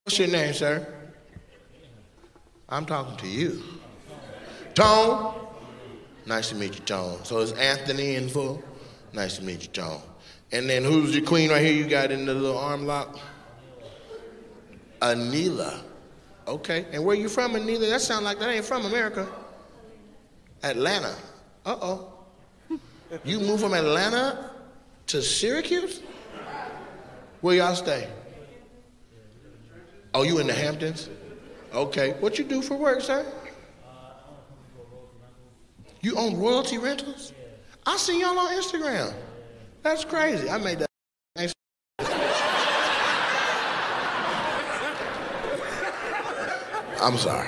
What's your name, sir? I'm talking to you. Tone? Nice to meet you, Tone. So it's Anthony in full? Nice to meet you, Tone. And then who's your queen right here you got in the little arm lock? Anila. Okay. And where you from, Anila? That sounds like that ain't from America. Atlanta. Uh-oh. You moved from Atlanta to Syracuse? Where y'all stay? Oh, you in the Hamptons? Okay. What you do for work, sir? You own Royalty Rentals? I see y'all on Instagram. That's crazy. I made that. I'm sorry.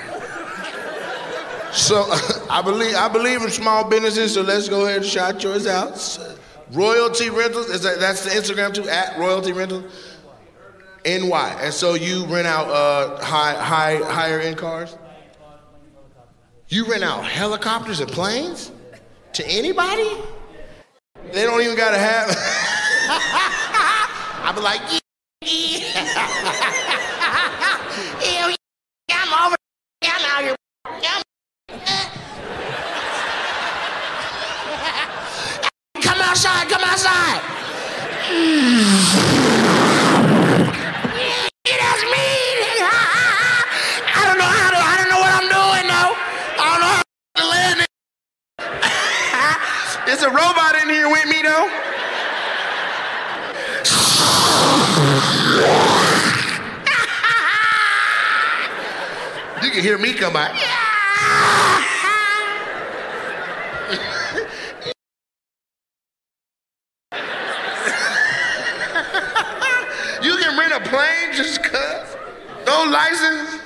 So I believe in small businesses, so let's go ahead and shout yours out. Royalty Rentals, that's the Instagram too, at Royalty Rentals? NY. And so you rent out higher end cars? You rent out helicopters and planes? To anybody? They don't even gotta have. I be like, hell yeah, I'm over. I'm out here. Come outside, come outside. That's me. I don't know what I'm doing though. I don't know how to land it. There's a robot in here with me though. You can hear me come out. You can rent a plane just cuz? No license?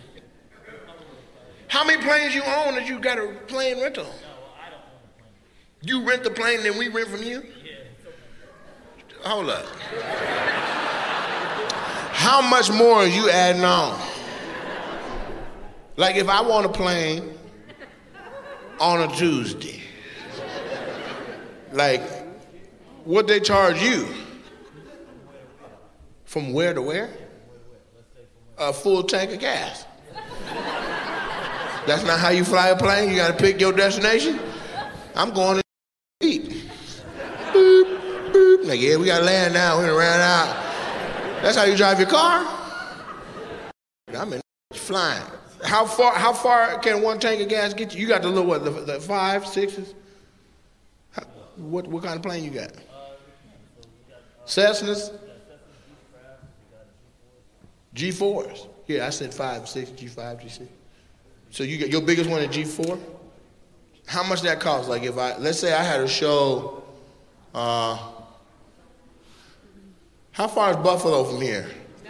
How many planes you own that you got a plane rental? No, I don't own a plane. You rent the plane, then we rent from you? Yeah. Hold up. How much more are you adding on? Like if I want a plane on a Tuesday, like what they charge you? From where to where? A full tank of gas. That's not how you fly a plane? You gotta pick your destination? I'm going to eat. Boop, boop. Like, yeah, we gotta land now, we're gonna run out. That's how you drive your car? I'm in flying. How far can one tank of gas get you? You got the little, what, the 5, 6s? What kind of plane you got? Cessnas? G4s. Yeah, I said 5, 6, G5, G6. So you got your biggest one at G4? How much that cost? Like if let's say I had a show, how far is Buffalo from here?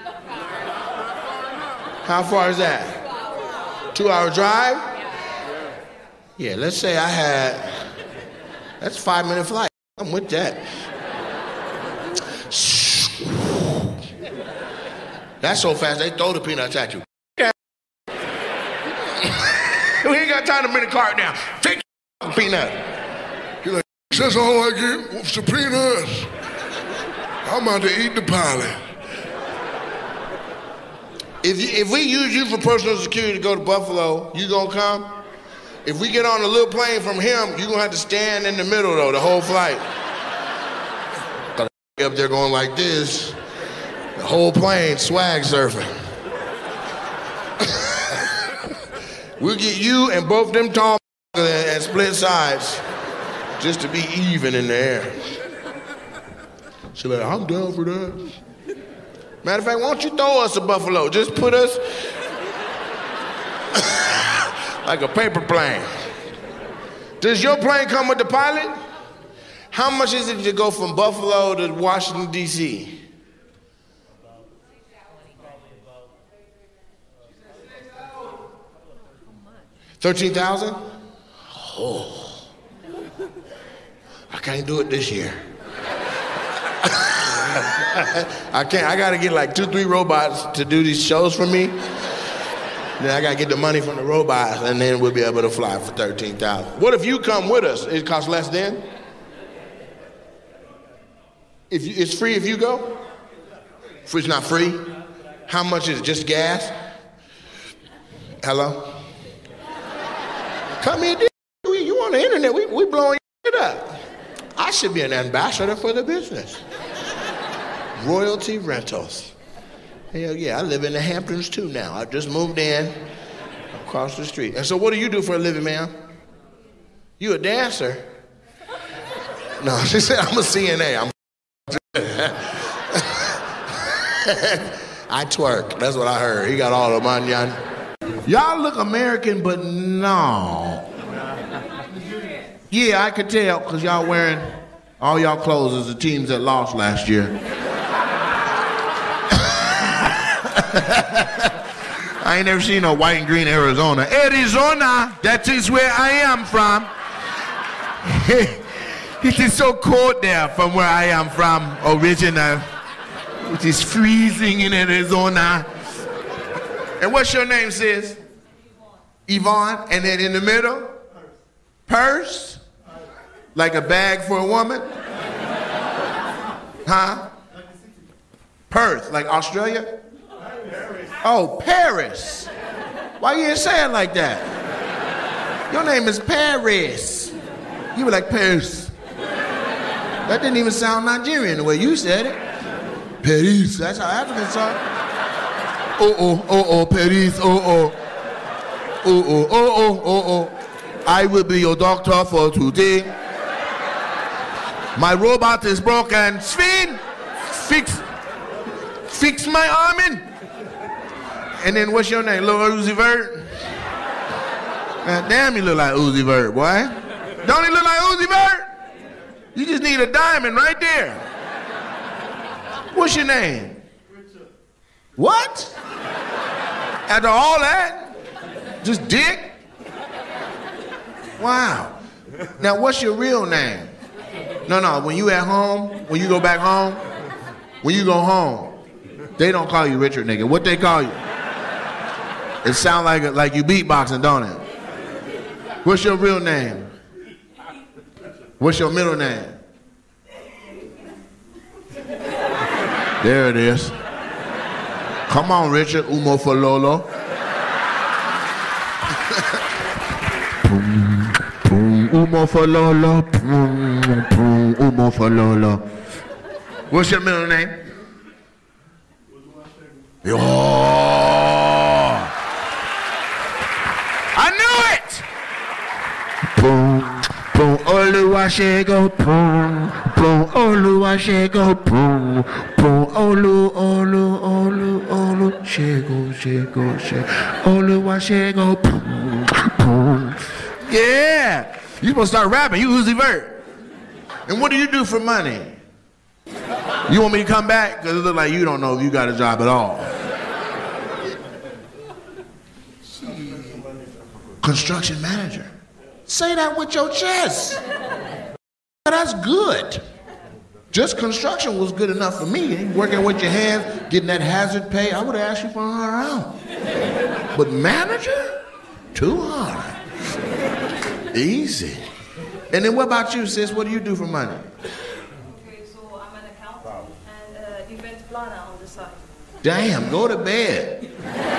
How far is that? 2-hour drive? Yeah, let's say that's a 5-minute flight. I'm with that. That's so fast, they throw the peanuts at you. We ain't got time to bring the cart down. Take the peanut. You're like, that's all I get was the peanuts. I'm about to eat the pilot. If we use you for personal security to go to Buffalo, you gonna come? If we get on a little plane from him, you gonna have to stand in the middle though, the whole flight. Up there going like this. The whole plane swag surfing. We'll get you and both them tall and split sides just to be even in the air. She's like, I'm down for that. Matter of fact, why don't you throw us to Buffalo? Just put us like a paper plane. Does your plane come with the pilot? How much is it to go from Buffalo to Washington, D.C.? 13,000? Oh. I can't do it this year. I can't. I gotta get like 2-3 robots to do these shows for me. Then I gotta get the money from the robots, and then we'll be able to fly for 13,000. What if you come with us? It costs less then? It's free if you go? It's not free? How much is it? Just gas? Hello? Come here, you on the internet, we blowing it up. I should be an ambassador for the business. Royalty Rentals. Hell yeah, I live in the Hamptons too now. I just moved in across the street. And so what do you do for a living, ma'am? You a dancer? No, she said I'm a CNA. I twerk, that's what I heard. He got all the money. Y'all look American, but no. Yeah, I could tell, because y'all wearing all y'all clothes as the teams that lost last year. I ain't never seen no white and green Arizona. Arizona, that is where I am from. It is so cold there from where I am from, original. It is freezing in Arizona. And what's your name, sis? Yvonne. And then in the middle? Purse? Like a bag for a woman? Huh? Perth, like Australia? Oh, Paris. Why you didn't say it like that? Your name is Paris. You were like Paris. That didn't even sound Nigerian the way you said it. Paris, that's how Africans talk. Oh, Paris, oh. I will be your doctor for today. My robot is broken. Sven, fix my arm in. And then what's your name? Lil Uzi Vert? God damn, you look like Uzi Vert, boy. Don't he look like Uzi Vert? You just need a diamond right there. What's your name? Richard. What? After all that? Just Dick? Wow. Now, what's your real name? No, when you at home, when you go back home, when you go home, they don't call you Richard, nigga. What they call you? It sound like you beatboxing, don't it? What's your real name? What's your middle name? There it is. Come on, Richard Umofalolo. Umofalolo. Umofalolo. What's your middle name? Oh! I knew it! Boom, boom, Oluwashego, boom, boom, Oluwashego, boom, boom, Olu, shego, Oluwashego, boom, boom. Yeah! You supposed to start rapping, you Uzi Vert. And what do you do for money? You want me to come back? Because it looks like you don't know if you got a job at all. Construction manager. Say that with your chest. That's good. Just construction was good enough for me. Working with your hands, getting that hazard pay, I would have asked you for $100. But manager? Too hard. Easy. And then what about you, sis? What do you do for money? Okay, so I'm an accountant and event planner on the side. Damn, go to bed.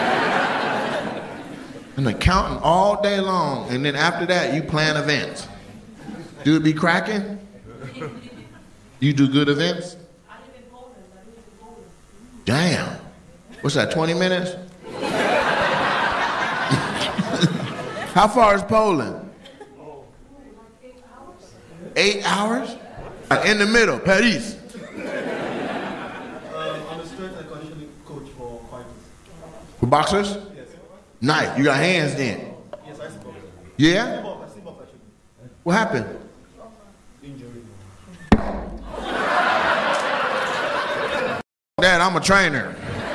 An accountant all day long, and then after that, you plan events. Do it be cracking? You do good events? I live in Poland. I live in Poland. Damn. What's that, 20 minutes? How far is Poland? 8 hours? In the middle, Paris. On the street, I conditioning coach for fighters. For boxers? Yes. Nice. You got hands then? Yes, I support. Yeah? I see both actually. What happened? Injury. Dad, I'm a trainer.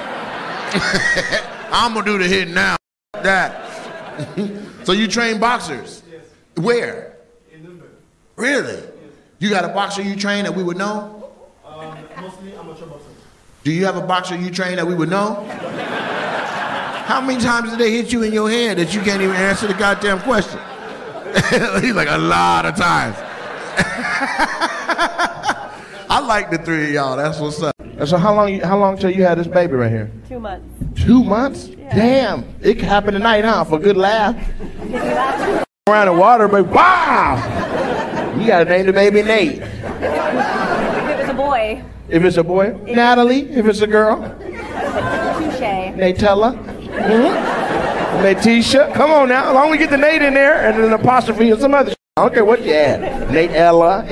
I'm gonna do the hit now. That. So you train boxers? Yes. Where? In Nuremberg. Really? Yes. You got a boxer you train that we would know? Mostly amateur boxers. Do you have a boxer you train that we would know? How many times did they hit you in your head that you can't even answer the goddamn question? He's like, a lot of times. I like the three of y'all, that's what's up. So how long till you had this baby right here? 2 months. 2 months? Yeah. Damn. It could happen tonight, huh? For a good laugh. Around the water, but wow! You gotta name the baby Nate. If it was a boy, If it's a boy, Natalie. If it's a girl, touche. Natella. Letitia. Come on now. As long as we get the Nate in there and an apostrophe and some other shit. I don't care what you add. Natella.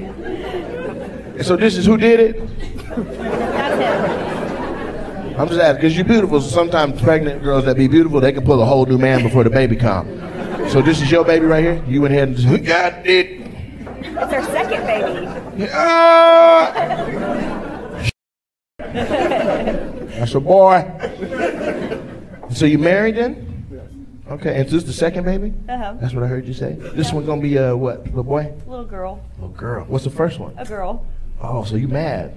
So this is who did it? That's him. I'm just asking, because you're beautiful. So sometimes pregnant girls that be beautiful, they can pull a whole new man before the baby comes. So this is your baby right here? You went ahead and just got it. It's our second baby. That's a boy. So you married then? Okay, and is this the second baby? Uh-huh. That's what I heard you say? This one's gonna be what, little boy? Little girl. Little girl. What's the first one? A girl. Oh, so you mad.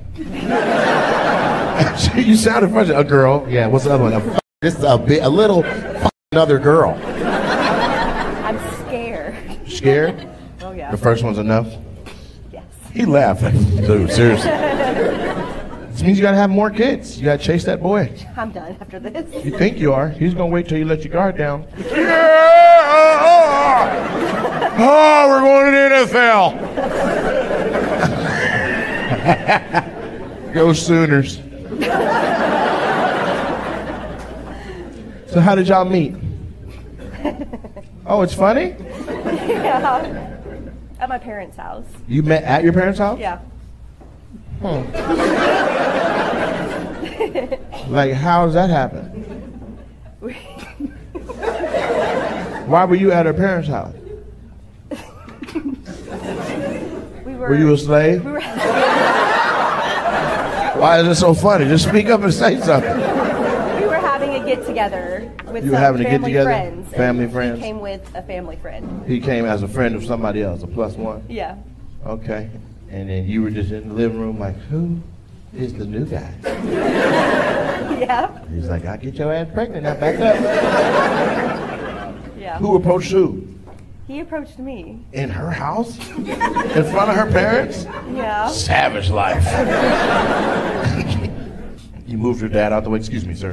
You sounded funny. A girl. Yeah, what's the other one? This is a little another girl. I'm scared. Scared? Oh, yeah. The first one's enough? Yes. He laughed. Like, dude, seriously. This means you gotta have more kids. You gotta chase that boy. I'm done after this. You think you are. He's gonna wait till you let your guard down. Oh, we're going to the NFL. Go Sooners. So how did y'all meet? Oh, it's funny? Yeah. At my parents' house. You met at your parents' house? Yeah. Like, how does that happen? Why were you at her parents' house? Were you a slave? Why is it so funny? Just speak up and say something. We were having a get-together with You were some having a family get-together? friends. Family and friends? He came with a family friend. He came as a friend of somebody else, a plus one. Yeah. Okay. And then you were just in the living room like, who is the new guy? Yeah. He's like, I'll get your ass pregnant now, back up. Yeah. Who approached who? He approached me. In her house? In front of her parents? Yeah. Savage life. You moved your dad out the way. Excuse me, sir.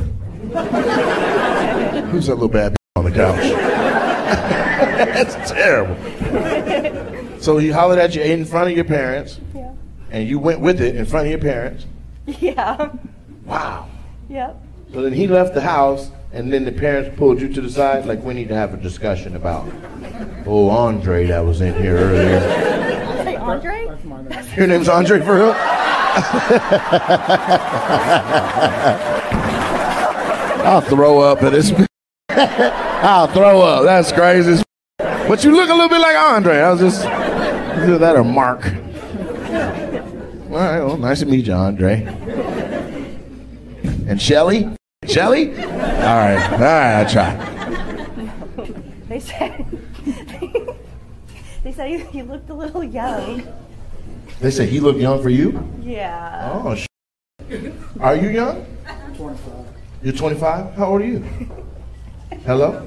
Who's that little bad on the couch? That's terrible. So he hollered at you in front of your parents. Yeah. And you went with it in front of your parents. Yeah. Wow. Yep. So then he left the house, and then the parents pulled you to the side, like, we need to have a discussion about Andre that was in here earlier. Hey, Andre? Your name's Andre for real? I'll throw up at this. I'll throw up. That's crazy. But you look a little bit like Andre. I was just, either that or Mark. All right, well, nice to meet you, Andre. And Shelly? Shelly? All right, I try. They said he looked a little young. They said he looked young for you? Yeah. Oh, Are you young? 25. You're 25? How old are you? Hello?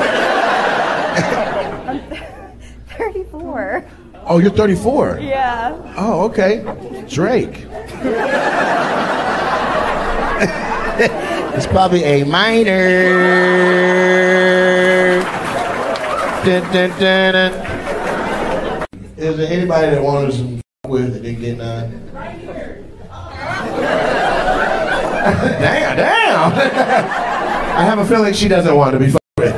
I'm 34. Oh, you're 34? Yeah. Oh, okay. Drake. It's probably a minor. Dun, dun, dun, dun. Is there anybody that wanted some with that didn't get none? Damn. I have a feeling she doesn't want to be with.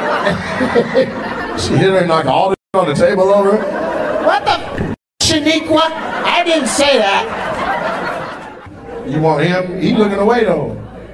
She hit her and knocked all the on the table over. What the Shaniqua? I didn't say that. You want him? He looking away though.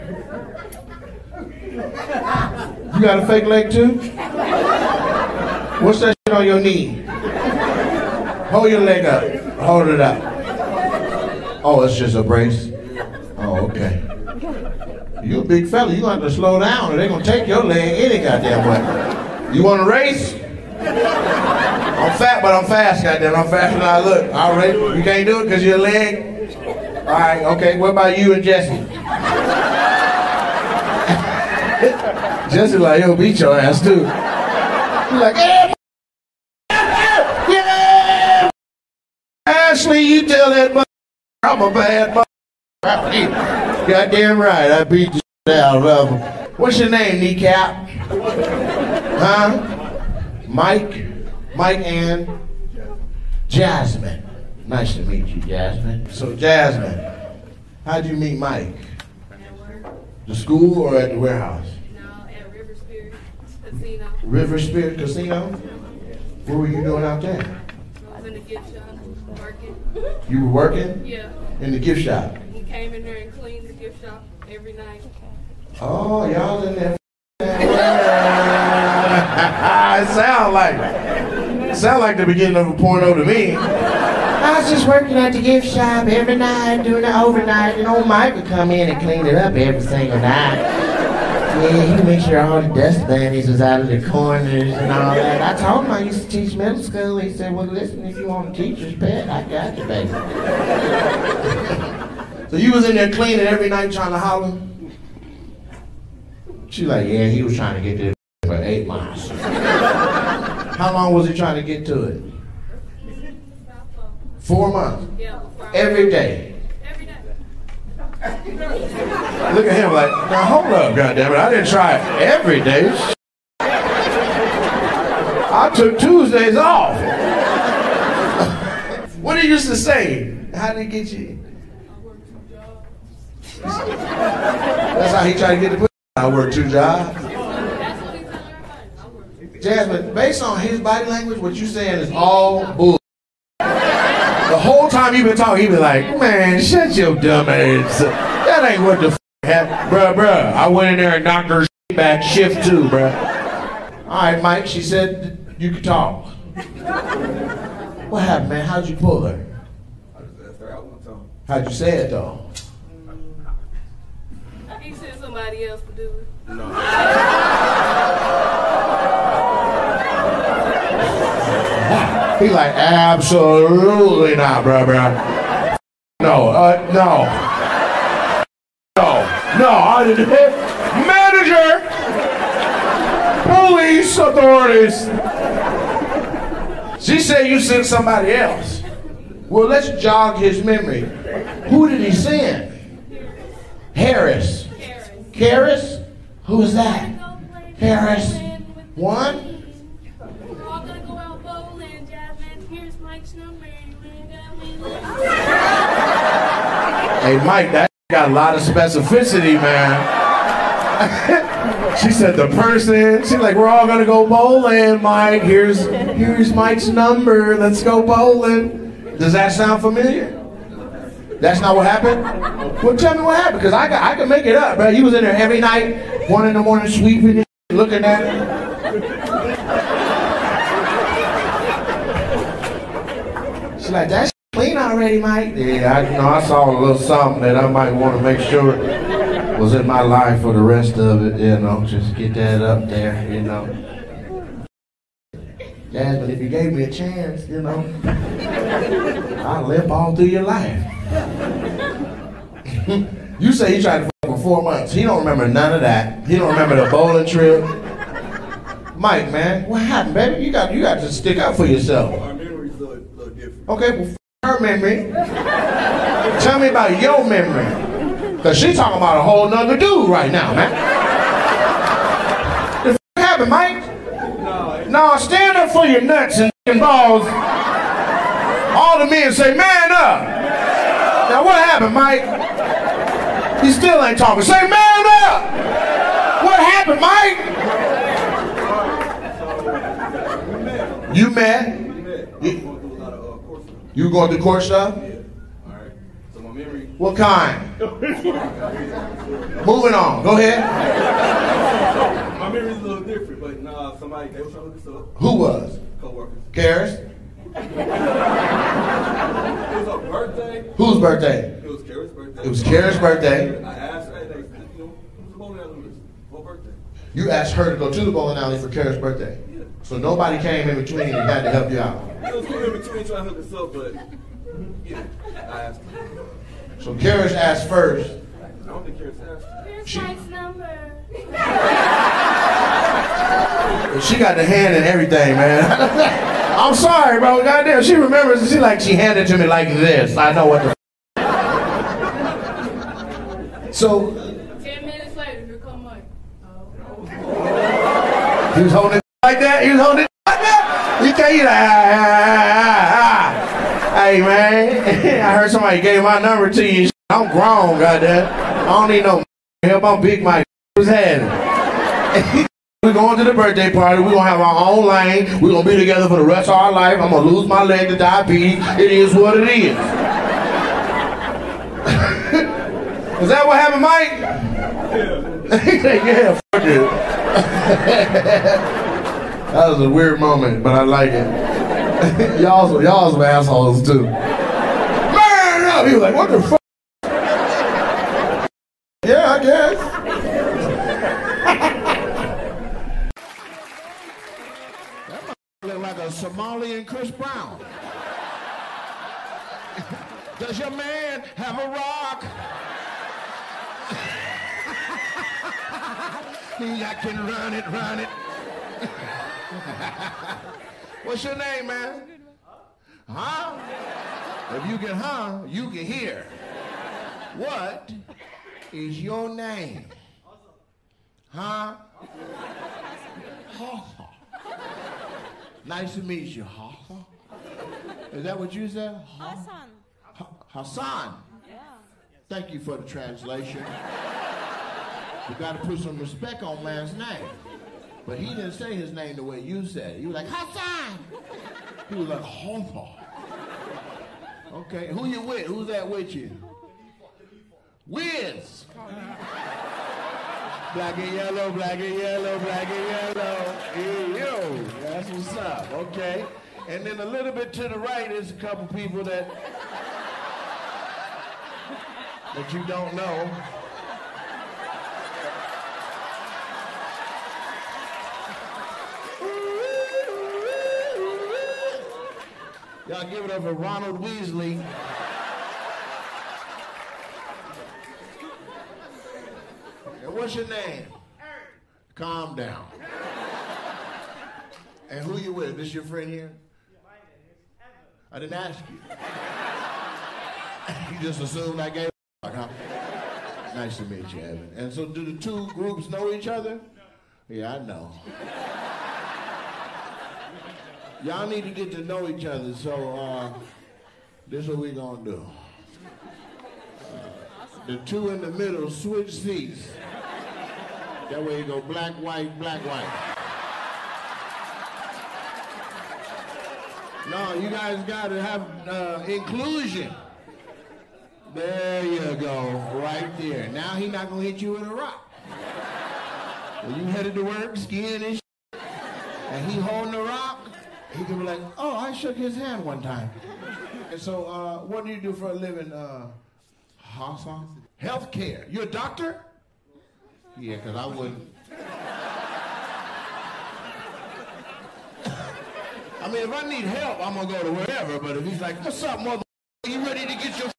You got a fake leg too? What's that shit on your knee? Hold your leg up. Hold it up. Oh, it's just a brace? Oh, okay. You a big fella. You gonna have to slow down or they're gonna take your leg any goddamn way. You want to race? I'm fat, but I'm fast, goddamn. I'm faster than I look. All right, you can't do it because your leg? All right, okay. What about you and Jesse? Jesse like, he'll beat your ass too. He's like, yeah. Ashley, you tell that mother I'm a bad mother. Goddamn right, I beat the shit out of him. What's your name, Kneecap? Huh? Mike? Mike and Jasmine. Nice to meet you, Jasmine. So, Jasmine, how'd you meet Mike? At work. The school or at the warehouse? No, at River Spirit Casino. River Spirit Casino? What were you doing out there? I was in the gift shop working. You were working Yeah. in the gift shop? He came in there and cleaned the gift shop every night. Oh, y'all in there. It sound like the beginning of a porno to me. I was just working at the gift shop every night, doing it overnight, and old Mike would come in and clean it up every single night. Yeah, he'd make sure all the dust bunnies was out of the corners and all that. I told him I used to teach middle school. He said, well, listen, if you want a teacher's pet, I got you, baby. So you was in there cleaning every night trying to holler? She like, yeah, he was trying to get to it for 8 miles. How long was he trying to get to it? 4 months? Yeah. Every day? Every day. Look at him like, now hold up, goddammit, I didn't try it every day. I took Tuesdays off. What did he used to say? How did he get you? That's how he tried to get the pussy. I work 2 jobs. That's what he told everybody. I work. Jasmine, based on his body language, what you saying is all bull. The whole time you've been talking, he been like, man, shut your dumb ass. That ain't what the f happened. Bruh, I went in there and knocked her shit back shift 2, bruh. All right, Mike, she said you could talk. What happened, man? How'd you pull her? I just asked her out one time. How'd you say it, though? He said somebody else would do it. He like, absolutely not, bruh. No, I didn't hit. Manager! Police authorities! She said you sent somebody else. Well, let's jog his memory. Who did he send? Harris. Harris? Who is that? Harris. One? We're all gonna go out bowling, Jasmine. Here's Mike's number. Hey, Mike, that got a lot of specificity, man. She said the person. She's like, we're all gonna go bowling, Mike. Here's Mike's number. Let's go bowling. Does that sound familiar? That's not what happened? Well, tell me what happened, because I can make it up, bro. He was in there every night, 1 in the morning, sweeping and looking at it. She's like, that's clean already, Mike. Yeah, I saw a little something that I might want to make sure was in my life for the rest of it, just get that up there, Jasmine, if you gave me a chance, I'll limp all through your life. You say he tried to fuck for 4 months. He don't remember none of that. He don't remember the bowling trip. Mike, man, what happened, baby? You got to stick up for yourself. Our memory's a little different. Okay, well, her memory. Tell me about your memory. Because she talking about a whole nother dude right now, man. The happened, Mike? No, stand up for your nuts and balls. All the men say, man up. Now what happened, Mike? He still ain't talking. Say, man up. What happened, Mike? You met? You going through court stuff? Yeah. All right. So my memory. What kind? Moving on. Go ahead. My memory's a little different, but nah, somebody, they were trying to look this up. Who was? Co-workers. Karis? It was her birthday. Whose birthday? It was Kara's birthday. It was Karis' birthday. I asked her, hey, who's the bowling alley with her birthday? You asked her to go to the bowling alley for Karis' birthday. Yeah. So nobody came in between and had to help you out. It was cool in between trying to hook us up, but yeah, I asked her. So Karis asked first. I don't think Kara's asked her. Here's Mike's number. She got the hand and everything, man. I'm sorry, bro. Goddamn, she remembers. She handed it to me like this. I know what the. So 10 minutes later, here come Mike. he was holding it like that. He was holding it like that. He tell you like, Hey man, I heard somebody gave my number to you. I'm grown, goddamn. I don't need no help. I'm Big Mike. What's happening? We're going to the birthday party. We're gonna have our own lane. We're gonna be together for the rest of our life. I'm gonna lose my leg to diabetes. It is what it is. Is that what happened, Mike? He said, yeah, fuck it. That was a weird moment, but I like it. y'all some assholes too. Man up! He was like, what the fuck? Yeah, I guess. That look like a Somalian Chris Brown. Does your man have a rock? I can run it. What's your name, man? Huh? If you can you can hear. What is your name? Huh? Nice to meet you. Is that what you said? Hassan. Hassan. Yeah. Thank you for the translation. You gotta put some respect on man's name. But he didn't say his name the way you said it. He was like, Hassan. He was like, Hassan. Okay, who you with? Who's that with you? Wiz. Black and yellow, black and yellow, black and yellow. Hey, yo, that's what's up, okay? And then a little bit to the right is a couple people that you don't know. Y'all give it up for Ronald Weasley. And what's your name? Calm down. And who you with? This your friend here? I didn't ask you. You just assumed I gave a huh? Nice to meet you, Evan. And so do the two groups know each other? Yeah, I know. Y'all need to get to know each other, so this is what we're gonna do. The two in the middle switch seats. That way you go black, white, black, white. No, you guys gotta have inclusion. There you go, right there. Now he's not gonna hit you with a rock. When you headed to work, skiing and shit, and he holding the rock, he can be like, oh, I shook his hand one time. And so, what do you do for a living, Hassan? Healthcare. You a doctor? Yeah, because I wouldn't. I mean, if I need help, I'm going to go to wherever. But if he's like, what's up, mother? Are you ready to get your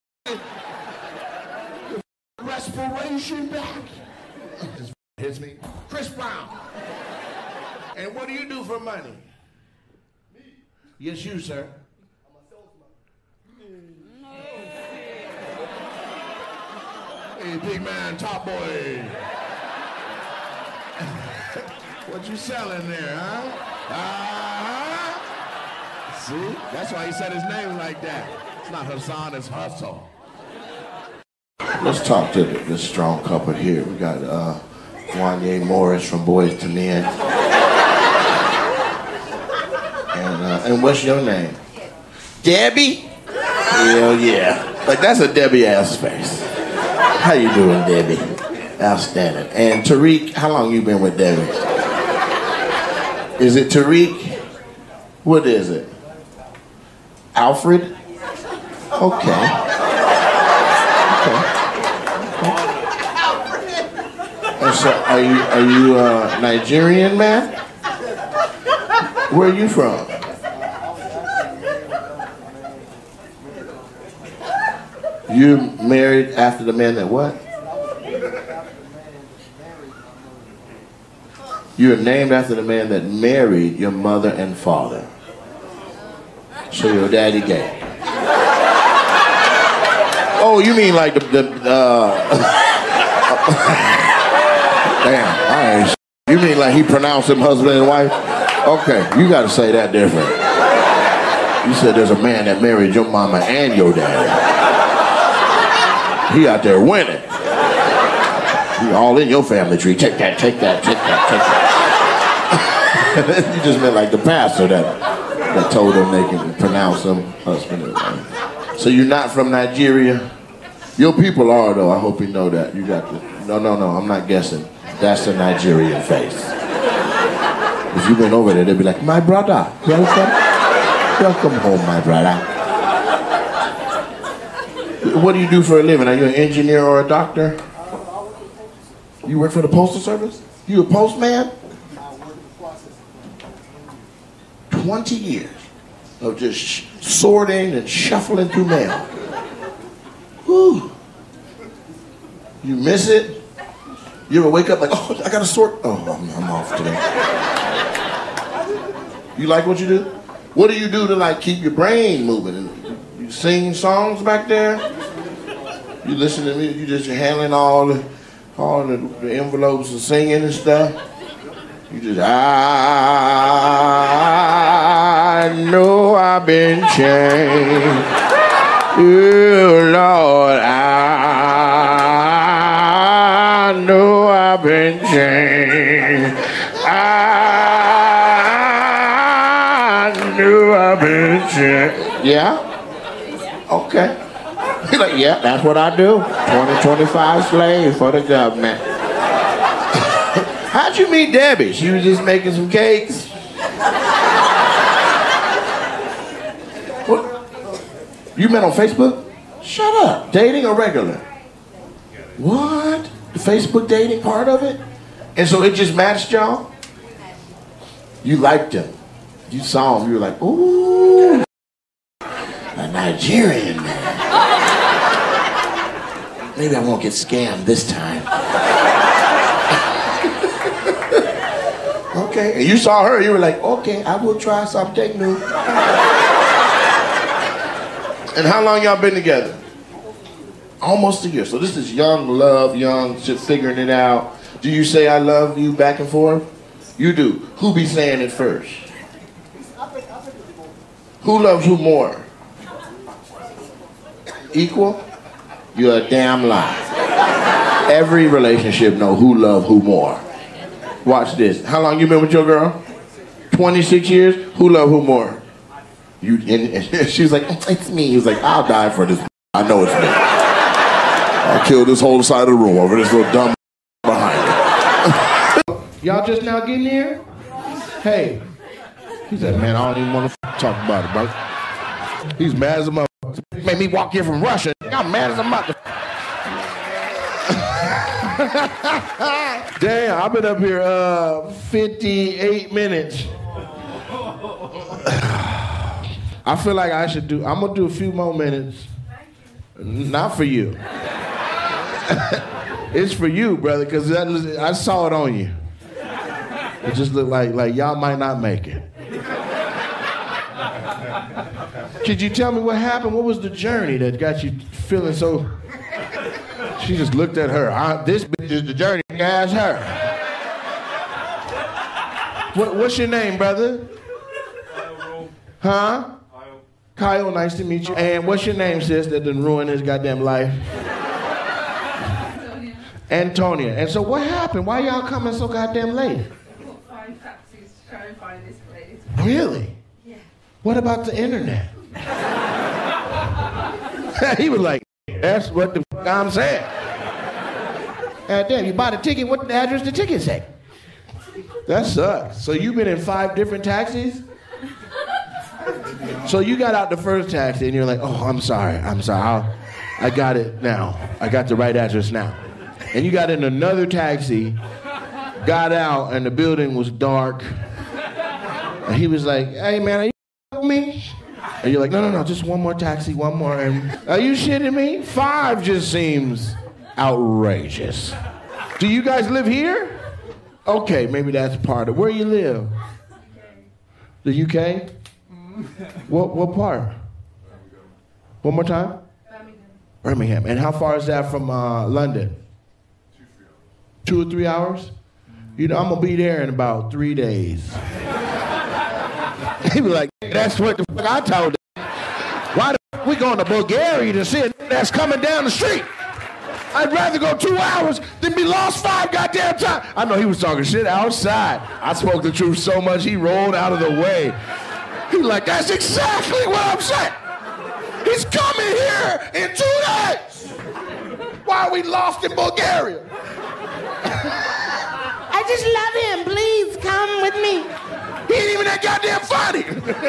respiration back? Just hits me. Chris Brown. And what do you do for money? Me? Yes, you, sir. I'm a salesman. Hey, big man, top boy. What you selling there, huh? See? That's why he said his name like that. It's not Hassan, it's Hustle. Let's talk to this strong couple here. We got Wanya Morris from Boys to Men. And what's your name? Debbie? Hell yeah. Like, that's a Debbie-ass face. How you doing, Debbie? Outstanding. And Tariq, how long you been with Debbie? Is it Tariq? What is it? Alfred? Okay. And so, are you Nigerian, man? Where are you from? You married after the man that what? You were named after the man that married your mother and father. So your daddy gay. Oh, you mean like the Damn, I ain't. You mean like he pronounced them husband and wife? Okay, you got to say that different. You said there's a man that married your mama and your daddy. He out there winning. He all in your family tree. Take that, take that, take that, take that. You just meant like the pastor that told them they can pronounce them husband and wife. So you're not from Nigeria? Your people are, though. I hope you know that. You got the... No, I'm not guessing. That's a Nigerian face. If you went over there, they'd be like, my brother, welcome home, my brother. What do you do for a living? Are you an engineer or a doctor? You work for the Postal Service? You a postman? 20 years of just sorting and shuffling through mail. Whew. You miss it? You ever wake up like, oh, I gotta sort? Oh, I'm off today. You like what you do? What do you do to like keep your brain moving? You sing songs back there? You listen to me? You're handling all the envelopes and singing and stuff? You just, I know I've been changed. Oh, Lord, I know I've been changed. I know I've been changed. Yeah? Okay. He's like, yeah, that's what I do. 2025 slave for the government. How'd you meet Debbie? She was just making some cakes? What? You met on Facebook? Shut up. Dating or regular? What? The Facebook dating part of it? And so it just matched y'all? You liked him. You saw him. You were like, ooh, a Nigerian man. Maybe I won't get scammed this time. Okay, and you saw her, you were like, okay, I will try something new. And how long y'all been together? Almost a year. So this is young love, young, just figuring it out. Do you say I love you back and forth? You do. Who be saying it first? Who loves who more? Equal? You're a damn lie. Every relationship know who love who more. Watch this. How long you been with your girl? 26 years? Who love who more? You. And she was like, it's me. He was like, I'll die for this. I know it's me. I'll kill this whole side of the room over this little dumb behind me. Y'all just now getting here? Hey. He said, man, I don't even want to talk about it, bro. He's mad as a mother. Made me walk here from Russia. I'm mad as a mother. Damn, I've been up here 58 minutes. I feel like I'm gonna do a few more minutes. Not for you. It's for you, brother, because I saw it on you. It just looked like y'all might not make it. Could you tell me what happened? What was the journey that got you feeling so... She just looked at her. This bitch is the journey. Ask her. What's your name, brother? Huh? Kyle, nice to meet you. And what's your name, sis, that done ruin his goddamn life? Antonia. And so what happened? Why y'all coming so goddamn late? 5 taxis to try and find this place. Really? Yeah. What about the internet? He was like, that's what the f I'm saying. Damn, you bought a ticket, what the address the ticket say? That sucks. So you've been in 5 different taxis? So you got out the first taxi and you're like, oh, I'm sorry. I got it now. I got the right address now. And you got in another taxi, got out, and the building was dark. And he was like, hey, man, are you me? And you're like, no, just one more taxi, one more. And are you shitting me? 5 just seems outrageous. Do you guys live here? Okay, maybe that's part of where you live. The UK? What part? One more time? Birmingham. Birmingham. And how far is that from London? 2 or 3 hours? You know, I'm gonna be there in about 3 days. He be like, that's what the fuck I told him. Why the fuck we going to Bulgaria to see a that's coming down the street? I'd rather go 2 hours than be lost 5 goddamn times. I know he was talking shit outside. I spoke the truth so much he rolled out of the way. He like, that's exactly what I'm saying. He's coming here in 2 days. Why are we lost in Bulgaria? I just love him. Please come with me. He ain't even that goddamn funny.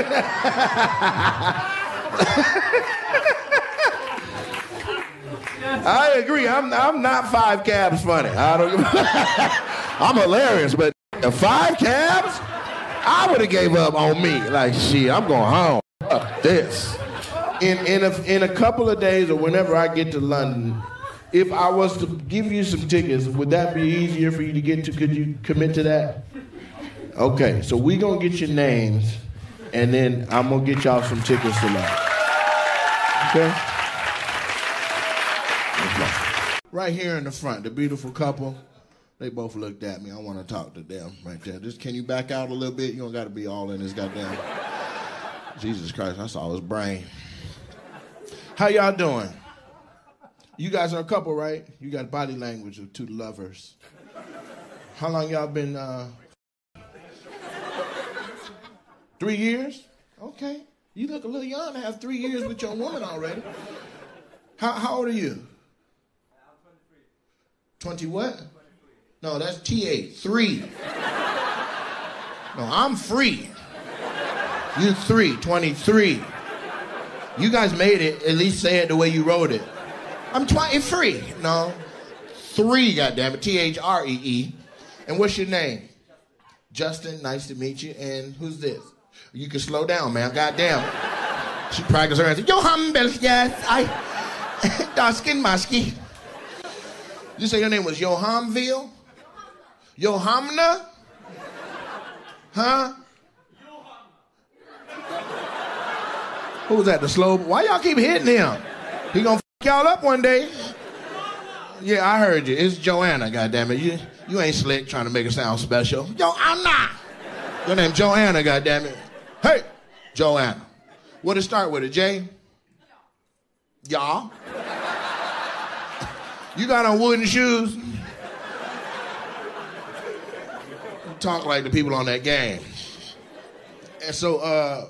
I agree. I'm not 5 cabs funny. I'm hilarious, but the 5 cabs, I would have gave up on me. Like, shit, I'm going home. Fuck this. In a couple of days or whenever I get to London, if I was to give you some tickets, would that be easier for you to get to? Could you commit to that? Okay, so we gonna get your names, and then I'm gonna get y'all some tickets to London. Okay? Right here in the front, the beautiful couple, they both looked at me. I want to talk to them right there. Just can you back out a little bit? You don't got to be all in this goddamn. Jesus Christ, I saw his brain. How y'all doing? You guys are a couple, right? You got body language of 2 lovers. How long y'all been? 3 years? Okay. You look a little young to have 3 years with your woman already. How old are you? 20 what? No, that's TA, 3. No, I'm free. You 23. You guys made it. At least say it the way you wrote it. I'm 23. No, 3, goddammit, THREE. And what's your name? Justin, nice to meet you. And who's this? You can slow down, man, goddamn. She practiced her answer. Yo, humble, yes, Daskin Maski. You say your name was Yohamville? Yohamna? Huh? Who was that, the slow? Why y'all keep hitting him? He gonna f*** y'all up one day. Yeah, I heard you. It's Joanna, goddammit. You ain't slick trying to make it sound special. Joanna! Your name Joanna, goddammit. Hey, Joanna. What it start with, a J? Y'all? You got on wooden shoes? You talk like the people on that game. And so,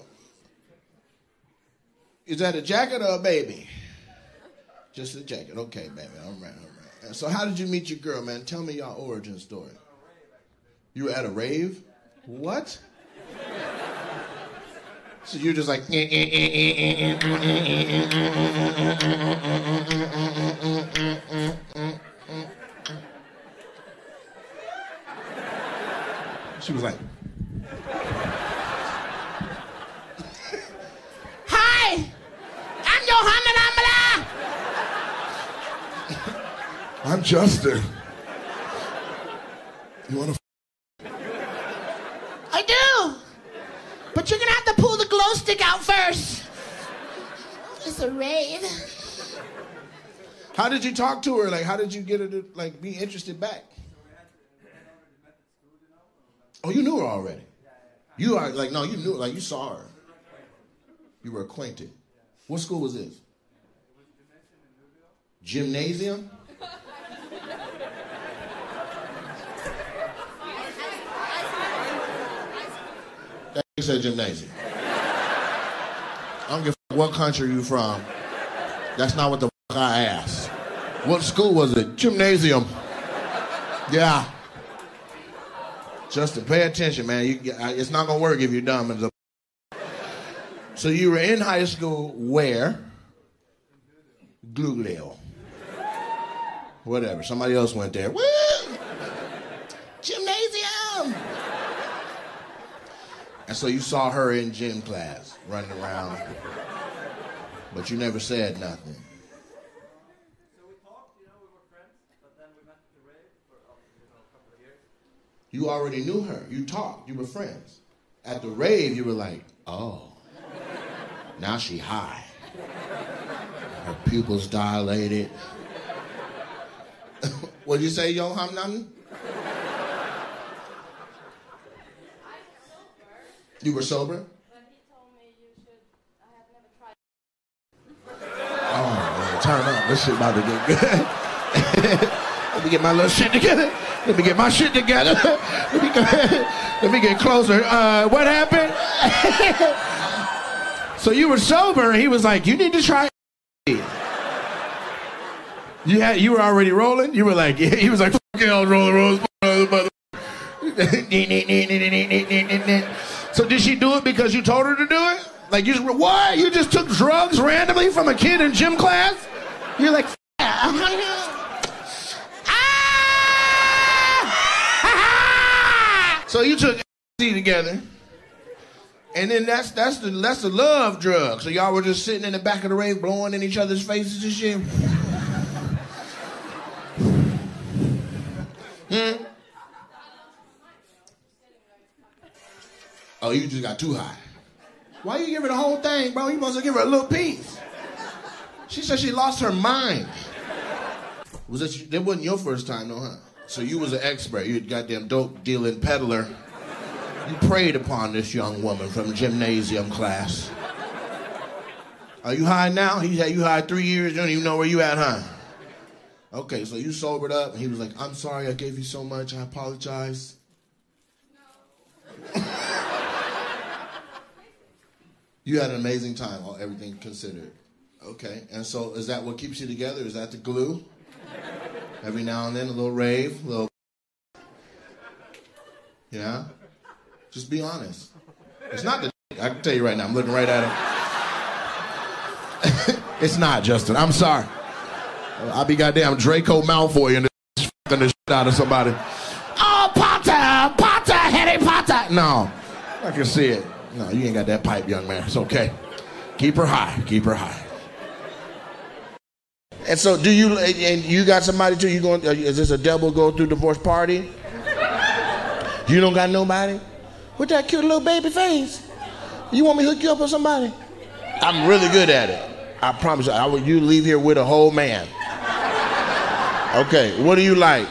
is that a jacket or a baby? Just a jacket. Okay, baby. All right. And so how did you meet your girl, man? Tell me your origin story. You were at a rave? What? So you're just like... She was like... Hi! I'm Johanna Amala! I'm Justin. You want to? I do! But you're gonna have to pull the glow stick out first. It's a rave. How did you talk to her? Like, how did you get her to, like, be interested back? Oh, you knew her already. You are, like, no, you knew her. Like, you saw her. You were acquainted. What school was this? Gymnasium? That said gymnasium. I don't give a what country you from. That's not what the I asked. What school was it? Gymnasium. Yeah. Justin, pay attention, man. It's not gonna work if you're dumb as a. So you were in high school where? Glugleil. Whatever. Somebody else went there. Woo! Gymnasium. And so you saw her in gym class, running around, but you never said nothing. So we talked, we were friends, but then we met at the rave for a couple of years. You already knew her. You talked. You were friends. At the rave, you were like, oh, now she high. Her pupils dilated. What'd you say, Yo Hamnan? You were sober? But he told me I have never tried. Oh, man, turn up. This shit about to get good. Let me get my little shit together. Let me get my shit together. Let me get closer. What happened? So you were sober, and he was like, you need to try. You were already rolling? You were like, he was like, fuck it, I'll roll the rolls. So did she do it because you told her to do it? Like, what? You just took drugs randomly from a kid in gym class? You're like, so you took LSD together, and then that's the love drug. So y'all were just sitting in the back of the rave, blowing in each other's faces and shit. Oh, you just got too high. Why you give her the whole thing, bro? You supposed to give her a little piece. She said she lost her mind. That wasn't your first time, though, huh? So you was an expert. You a goddamn dope dealing peddler. You preyed upon this young woman from gymnasium class. Are you high now? He had you high 3 years. You don't even know where you at, huh? Okay, so you sobered up. And he was like, I'm sorry I gave you so much. I apologize. No. You had an amazing time, all everything considered. Okay, and so is that what keeps you together? Is that the glue? Every now and then, a little rave, a little... Yeah? Just be honest. It's not the... I can tell you right now, I'm looking right at him. It's not, Justin. I'm sorry. I'll be goddamn Draco Malfoy and fucking the shit out of somebody. Oh, Potter, Harry Potter. No, I can see it. No, you ain't got that pipe, young man. It's okay. Keep her high. Keep her high. And so, and you got somebody too? Is this a double go through divorce party? You don't got nobody? With that cute little baby face? You want me to hook you up with somebody? I'm really good at it. I promise you. You leave here with a whole man. Okay, what do you like?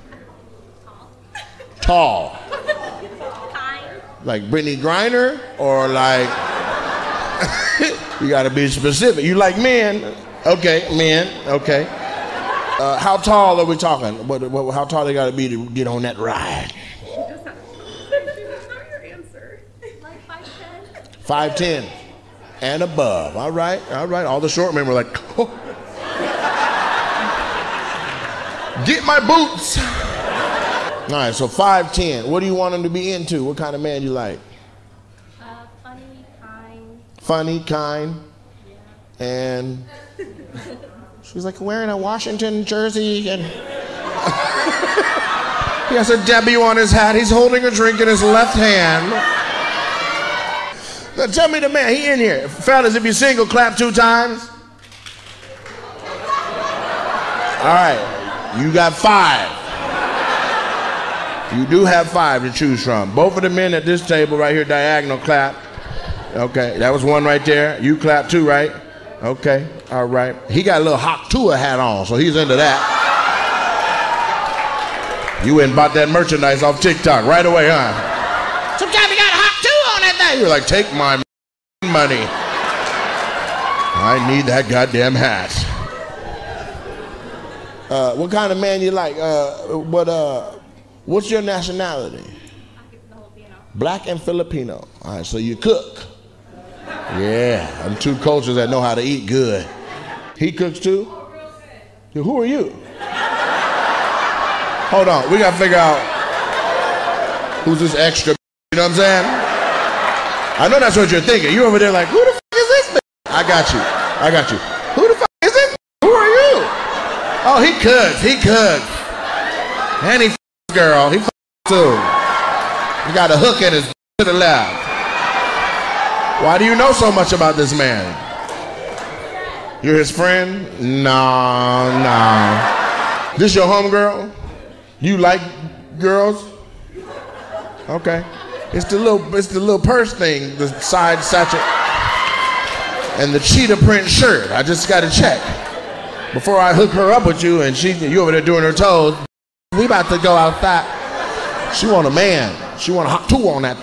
Tall. Like Brittany Griner, or like, you gotta be specific. You like men? Okay, men, okay. How tall are we talking? How tall they gotta be to get on that ride? You just have to know your answer. Like 5'10". 5'10", and above. All right. All the short men were like, oh. Get my boots. All right, so 5'10". What do you want him to be into? What kind of man you like? Funny, kind. Funny, kind. Yeah. And she's like wearing a Washington jersey, and he has a W on his hat. He's holding a drink in his left hand. Now tell me the man, he in here. Fellas, if you're single, clap 2 times. All right, you got 5. You do have 5 to choose from. Both of the men at this table right here, diagonal, clap. Okay, that was 1 right there. You clap 2, right? Okay, all right. He got a little Hawk Tua hat on, so he's into that. You went and bought that merchandise off TikTok right away, huh? Sometimes you got a Hawk Tua on that thing. You're like, take my money. I need that goddamn hat. What kind of man you like? What's your nationality? Black and Filipino. All right, so you cook. Yeah, them 2 cultures that know how to eat good. He cooks too? Who are you? Hold on, we gotta figure out who's this extra, you know what I'm saying? I know that's what you're thinking. You over there like, who the fuck is this? I got you. Who the fuck is this? Who are you? Oh, he cooks. And he girl, he too. He got a hook in his to the left. Why do you know so much about this man? You're his friend? No. This your homegirl? You like girls? Okay. It's the little purse thing, the side satchel, and the cheetah print shirt. I just got to check before I hook her up with you, and you over there doing her toes. We about to go outside. She want a man. She want a hot tour on that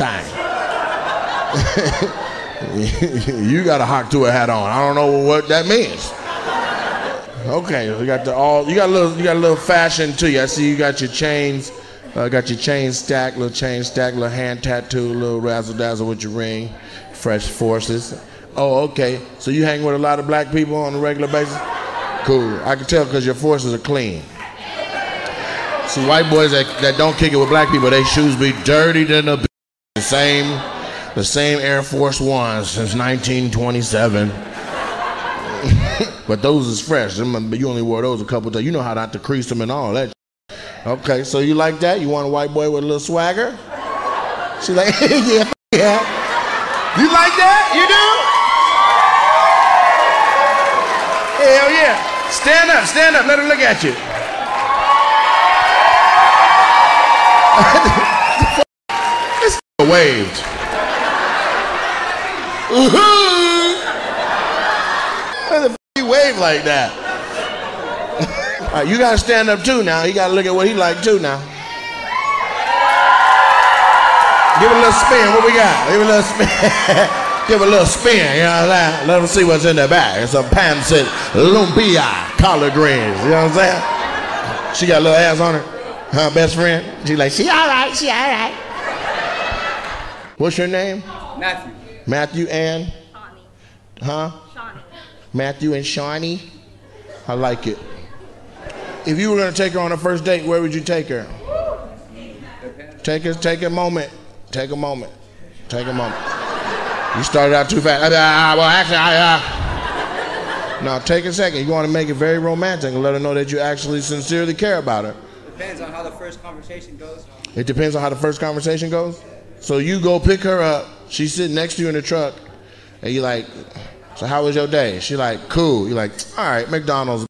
thing. You got a hot tour hat on. I don't know what that means. Okay, you got a little fashion to you. I see you got your chains. Got your chain stack, little hand tattoo, little razzle dazzle with your ring, fresh forces. Oh, okay. So you hang with a lot of black people on a regular basis? Cool. I can tell because your forces are clean. See, white boys that don't kick it with black people, they shoes be dirty than the same Air Force Ones since 1927. But those is fresh. You only wore those a couple times. You know how not to crease them and all that. Okay, so you like that? You want a white boy with a little swagger? She's like, yeah. You like that? You do? Hell yeah. Stand up, let her look at you. This waved. Why the f you wave like that? All right, you gotta stand up too now. You gotta look at what he like too now. Give it a little spin. What we got? Give it a little spin. Give it a little spin. You know what I'm saying? Let them see what's in the bag. It's a pancit lumpia collard greens. You know what I'm saying? She got a little ass on her. Her best friend. She like, she all right. She all right. What's your name? Matthew. Matthew and? Shawnee. Huh? Shawnee. Matthew and Shawnee. I like it. If you were going to take her on a first date, where would you take her? Take a moment. Take a moment. You started out too fast. Now take a second. You want to make it very romantic and let her know that you actually sincerely care about her. Depends on how the first conversation goes. It depends on how the first conversation goes? So you go pick her up. She's sitting next to you in the truck. And you're like, so how was your day? She like, cool. You're like, all right, McDonald's.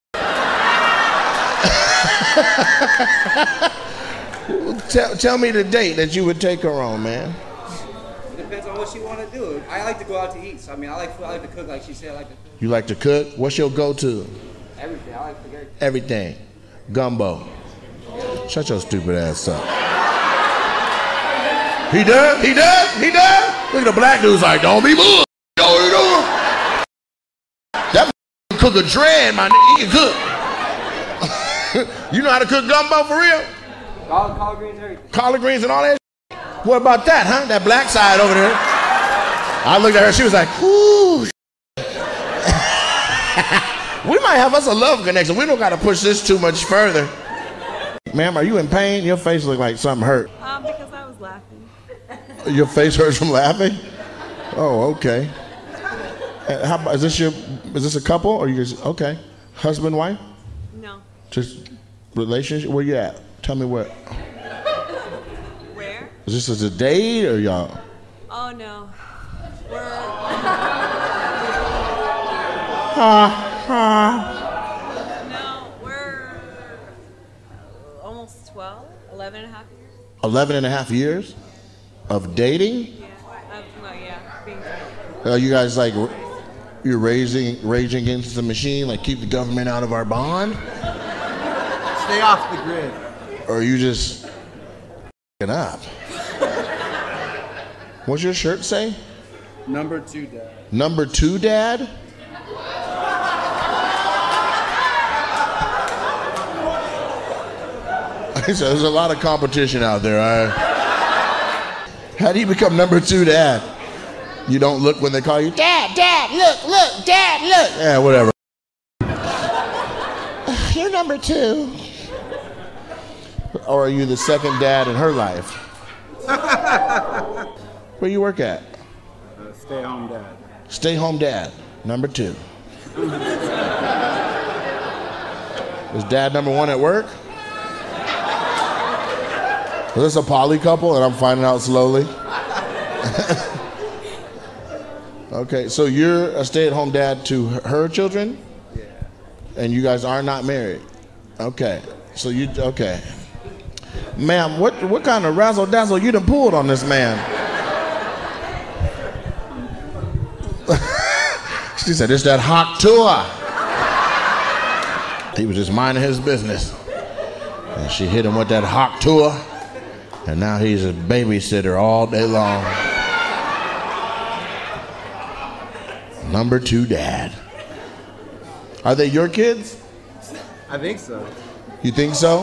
Tell me the date that you would take her on, man. It depends on what she want to do. I like to go out to eat. So I mean, I like to cook, like she said. I like to cook. You like to cook? What's your go-to? Everything. I like to cook Everything. Gumbo. Shut your stupid ass up. He does? Look at the black dude's like, don't be bull. That cook a dread, my nigga. He can cook. You know how to cook gumbo for real? collard greens, everything. Collard greens and all that? What about that, huh? That black side over there. I looked at her, she was like, ooh. We might have us a love connection. We don't got to push this too much further. Ma'am, are you in pain? Your face looked like something hurt. Because I was laughing. Your face hurts from laughing? Oh, okay. How about, is this a couple or you just, okay. Husband, wife? No. Just relationship? Where you at? Tell me where. Where? Is this as a date or y'all? Oh no. We're no, we're almost 12, 11 and a half years. 11 and a half years of dating? Yeah. Being Are you guys like, you're raging against the machine, like keep the government out of our bond? Stay off the grid. Or are you just f***ing up? What's your shirt say? Number 2, Dad. Number 2, Dad? So there's a lot of competition out there. How do you become number 2, Dad? You don't look when they call you, Dad, look, Dad, look. Yeah, whatever. You're number 2. Or are you the second dad in her life? Where you work at? Stay home dad. Stay home dad, number 2. Is dad number 1 at work? Is this a poly couple and I'm finding out slowly? Okay, so you're a stay-at-home dad to her children? Yeah. And you guys are not married? Okay, so you, okay. Ma'am, what kind of razzle-dazzle you done pulled on this man? She said, it's that hot tour. He was just minding his business. And she hit him with that hawk tour. And now he's a babysitter all day long. Number 2 dad. Are they your kids? I think so. You think so?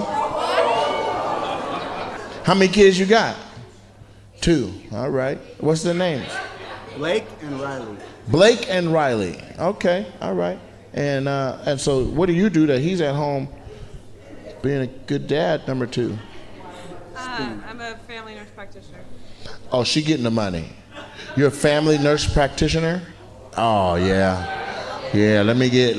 How many kids you got? 2. All right. What's their names? Blake and Riley. Blake and Riley. Okay. All right. And so what do you do that he's at home being a good dad, number 2? I'm a family nurse practitioner. Oh, she getting the money. You're a family nurse practitioner? Oh, yeah. Yeah, let me get,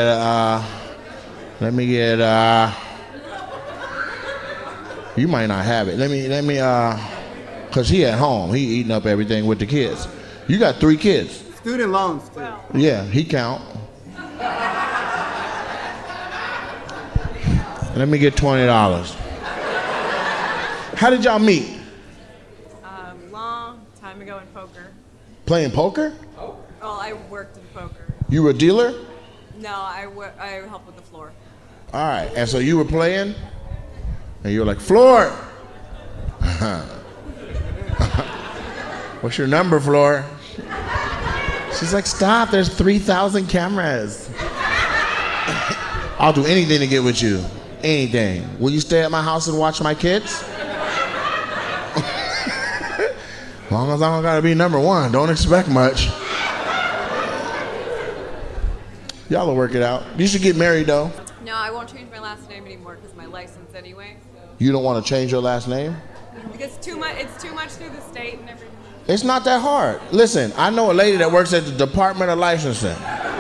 you might not have it. Let me, cause he at home. He eating up everything with the kids. You got 3 kids. Student loans, too. Yeah, he count. Let me get $20. How did y'all meet? Long time ago in poker. Playing poker? Well, I worked in poker. You were a dealer? No, I helped with the floor. All right, and so you were playing, and you were like, Floor. What's your number, Floor? She's like, stop, there's 3,000 cameras. I'll do anything to get with you. Anything. Will you stay at my house and watch my kids? As long as I don't gotta be number 1, don't expect much. Y'all will work it out. You should get married though. No, I won't change my last name anymore because my license anyway. So. You don't want to change your last name? Because it's too much through the state and everything. It's not that hard. Listen, I know a lady that works at the Department of Licensing.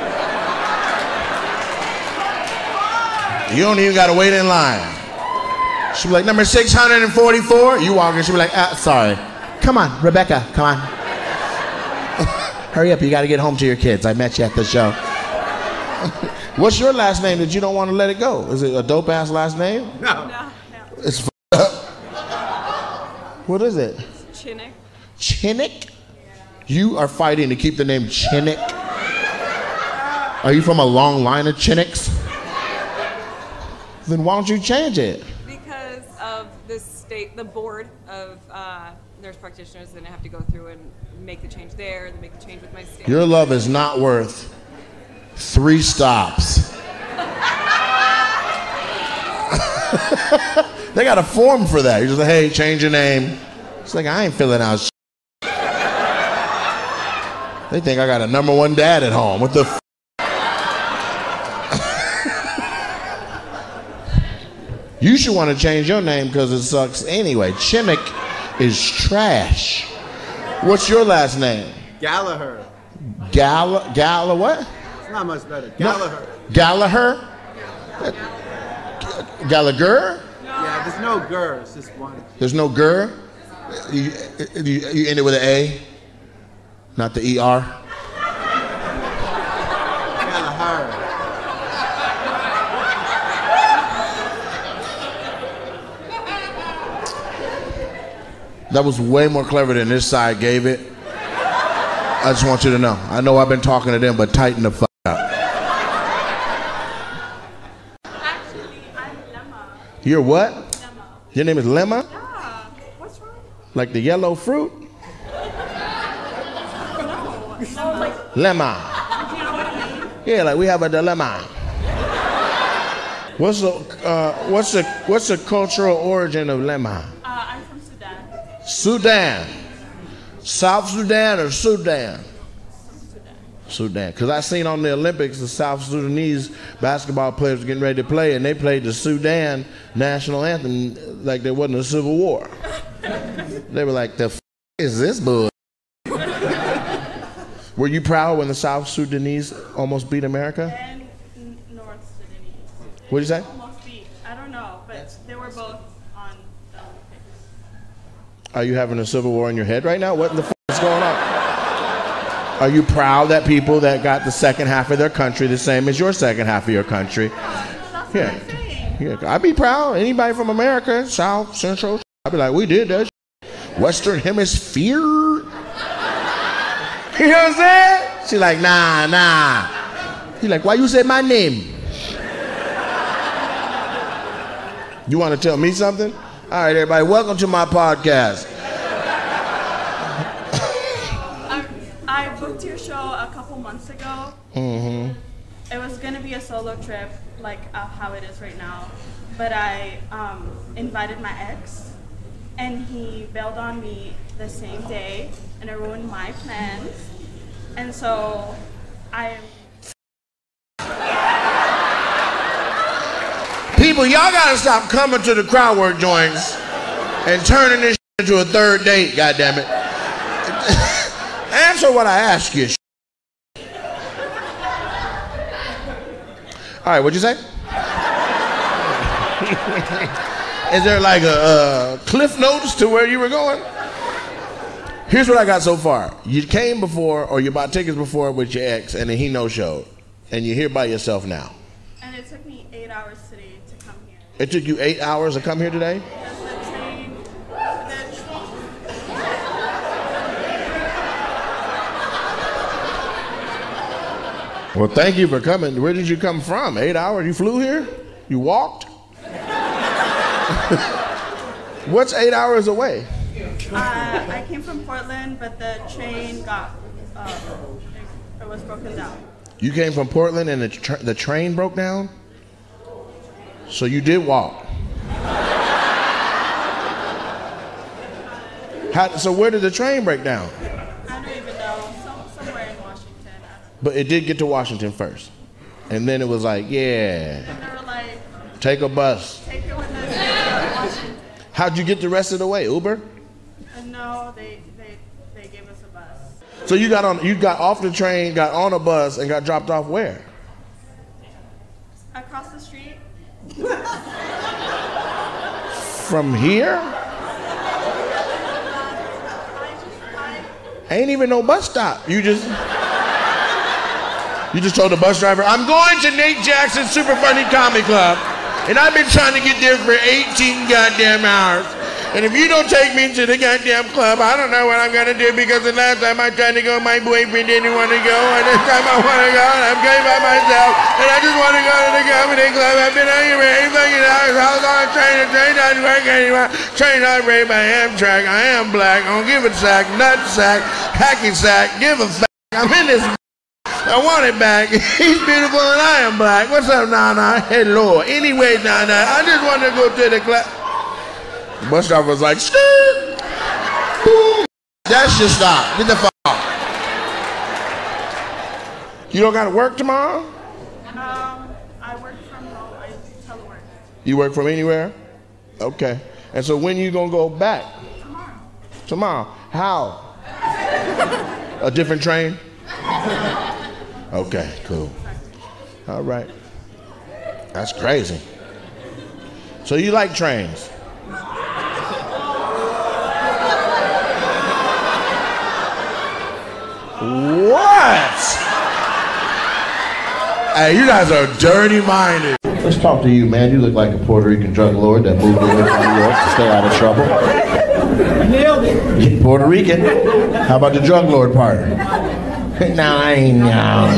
You don't even got to wait in line. She'll be like, number 644. You walk in, she'll be like, sorry. Come on, Rebecca, come on. Hurry up, you got to get home to your kids. I met you at the show. What's your last name that you don't want to let it go? Is it a dope-ass last name? No. No. It's f***ed up. What is it? Chinnick. Chinnick? You are fighting to keep the name Chinnick? Are you from a long line of Chinnicks? Then why don't you change it? Because of the board of nurse practitioners, and I have to go through and make the change there, and then make the change with my state. Your love is not worth 3 stops. They got a form for that. You just like, hey, change your name. It's like, I ain't filling out shit. They think I got a number 1 dad at home. What the f? You should want to change your name because it sucks anyway. Chinnick is trash. What's your last name? Gallagher. Gala what? It's not much better. Gallagher. Gallagher? Gallagher? Yeah, there's no gur. It's just one. There's no gur? You end it with an A? Not the ER? Gallagher. That was way more clever than this side gave it. I just want you to know. I know I've been talking to them, but tighten the fuck up. Actually, I'm Lemma. You're what? Lemma. Your name is Lemma? Yeah. What's wrong? Like the yellow fruit? No. Like, Lemma. Yeah, like we have a dilemma. What's the cultural origin of Lemma? I'm from Sudan. Sudan. South Sudan or Sudan? Sudan. Because I seen on the Olympics the South Sudanese basketball players were getting ready to play, and they played the Sudan national anthem like there wasn't a civil war. They were like, the f is this bull? Were you proud when the South Sudanese almost beat America? And North Sudanese. What'd you say? Almost beat. I don't know, but they were both on the Olympics. Are you having a civil war in your head right now? What in the f is going on? Are you proud that people that got the second half of their country the same as your second half of your country? Yeah. Yeah. I'd be proud. Anybody from America, South, Central, I'd be like, we did that. Western Hemisphere. You know what I'm saying? She's like, nah. He's like, why you say my name? You want to tell me something? All right, everybody, welcome to my podcast. I booked your show a couple months ago. Mm-hmm. It was going to be a solo trip, like how it is right now. But I invited my ex, and he bailed on me the same day, and it ruined my plans. And so People, y'all gotta stop coming to the crowd work joints and turning this into a third date, goddammit. Answer what I ask you. All right, what'd you say? Is there like a cliff notes to where you were going? Here's what I got so far. You came before, or you bought tickets before with your ex, and then he no-showed, and you're here by yourself now. And it took me 8 hours today to come here. It took you 8 hours to come here today? Well, thank you for coming. Where did you come from? 8 hours? You flew here? You walked? What's 8 hours away? I came from Portland, but the train got, it was broken down. You came from Portland and the train broke down? So you did walk. So where did the train break down? I don't even know. Somewhere in Washington. But it did get to Washington first. And then it was like, yeah. And they were like, take a bus. take it with us to Washington. How'd you get the rest of the way? Uber? No, they gave us a bus. So you got off the train, got on a bus, and got dropped off where? Across the street. From here? Ain't even no bus stop. You just told the bus driver, I'm going to Nate Jackson's Super Funny Comedy Club, and I've been trying to get there for 18 goddamn hours. And if you don't take me to the goddamn club, I don't know what I'm gonna do, because the last time I tried to go, my boyfriend didn't want to go, and this time I want to go, and I'm going by myself, and I just want to go to the comedy club. I've been out here for 8 fucking hours. I was on a train. The train doesn't work anymore. Train operated by Amtrak. I am black. I don't give a sack, nut sack, hacky sack, give a fuck. I'm in this. I want it back. He's beautiful and I am black. What's up, Nana? Hello. Anyway, Nana, I just want to go to the club. The bus driver was like, "Skirt." That should stop. Get the fuck off. You don't got to work tomorrow? I work from home. I telework. You work from anywhere? Okay. And so when you going to go back? Tomorrow. Tomorrow. How? A different train? Okay, cool. All right. That's crazy. So you like trains? What? Hey, you guys are dirty-minded. Let's talk to you, man. You look like a Puerto Rican drug lord that moved away from New York to stay out of trouble. Nailed it. Puerto Rican. How about the drug lord part? No, I ain't. No.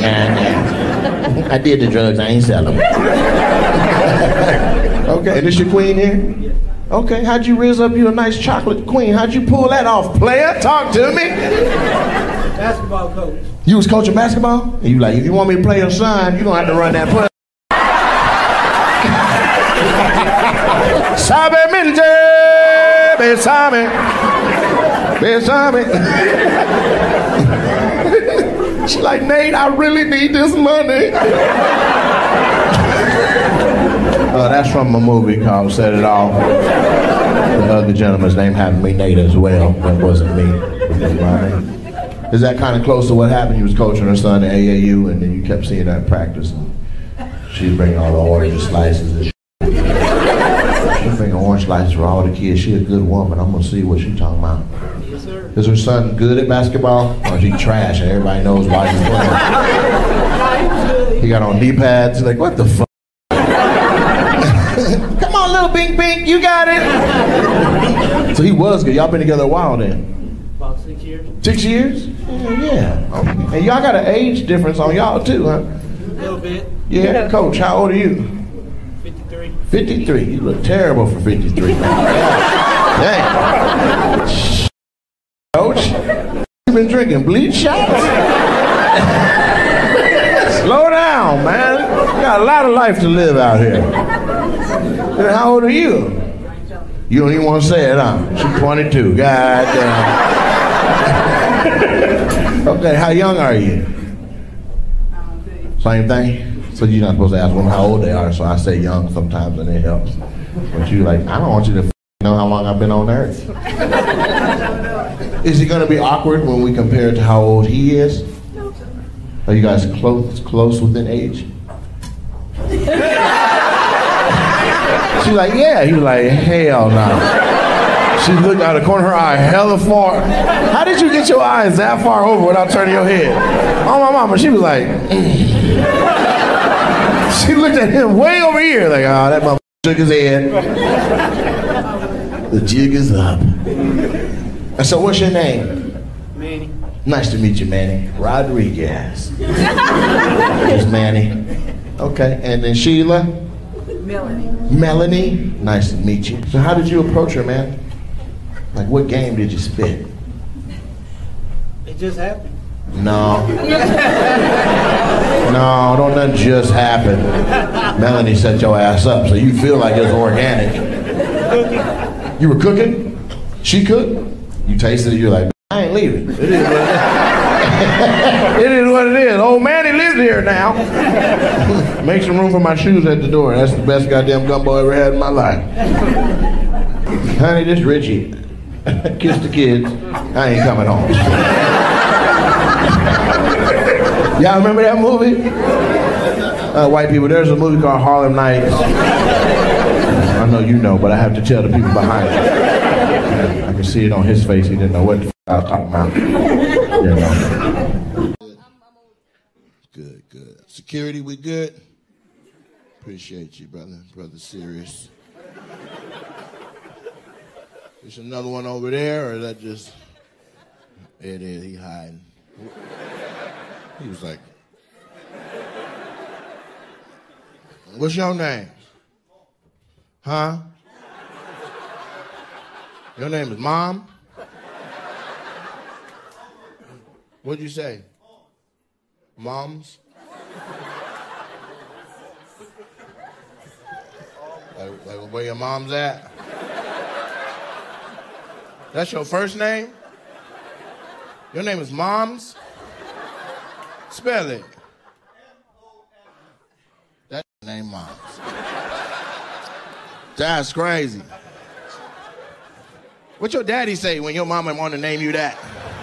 I did the drugs. I ain't sell them. Okay, and this your queen here? Okay, how'd you raise up you a nice chocolate queen? How'd you pull that off, player? Talk to me. Basketball coach. You was coaching basketball? And you like, if you want me to play your son, you gonna have to run that play. Sabemente, besame, besame. She like, Nate, I really need this money. That's from a movie called Set It Off. The other gentleman's name happened to be Nate as well. That wasn't me. Is that kind of close to what happened? You was coaching her son at AAU, and then you kept seeing her in practice. And she's bringing all the orange slices and shit. She's bringing orange slices for all the kids. She's a good woman. I'm gonna see what she's talking about. Yes, sir. Is her son good at basketball? Or is he trash and everybody knows why he's playing? He got on knee pads. He's like, what the fuck? Come on, little Bink Bink, you got it. So he was good. Y'all been together a while then? About 6 years. 6 years? Yeah. Okay. And y'all got an age difference on y'all too, huh? A little bit. Yeah. Coach, how old are you? 53. 53. 53. You look terrible for 53. Dang. Coach, you been drinking bleach shots? Slow down, man. You got a lot of life to live out here. And how old are you? You don't even want to say it, huh? She's 22. God damn. Okay, how young are you? Same thing? So you're not supposed to ask women how old they are, so I say young sometimes and it helps. But you like, I don't want you to know how long I've been on earth. Is it going to be awkward when we compare it to how old he is? Are you guys close within age? She's like, yeah. He was like, hell no. She looked out of the corner of her eye, hella far. How did you get your eyes that far over without turning your head? Oh, my mama, she was like, She looked at him way over here, like, oh, that motherfucker shook his head. The jig is up. And so what's your name? Manny. Nice to meet you, Manny. Rodriguez. Here's Manny. Okay, and then Sheila? Melanie. Melanie? Nice to meet you. So how did you approach her, man? Like, what game did you spit? It just happened. No. No, don't nothing just happen. Melanie set your ass up, so you feel like it's organic. Cooking. You were cooking? She cooked? You tasted it, you're like, I ain't leaving. It is what it is. It is what it is. Old Manny lives here now. Make some room for my shoes at the door. That's the best goddamn gumbo I ever had in my life. Honey, this Richie. Kiss the kids. I ain't coming home. Y'all remember that movie? White people, there's a movie called Harlem Nights. I know you know, but I have to tell the people behind it. I can see it on his face. He didn't know what the I was talking about. You know. Good. Security, we good? Appreciate you, brother. Brother serious. There's another one over there, or is that just... It is, he hiding. He was like... What's your name? Huh? Your name is Mom? What'd you say? Moms? Like where your mom's at? That's your first name? Your name is Moms? Spell it. That's your name, Moms. That's crazy. What your daddy say when your mama want to name you that?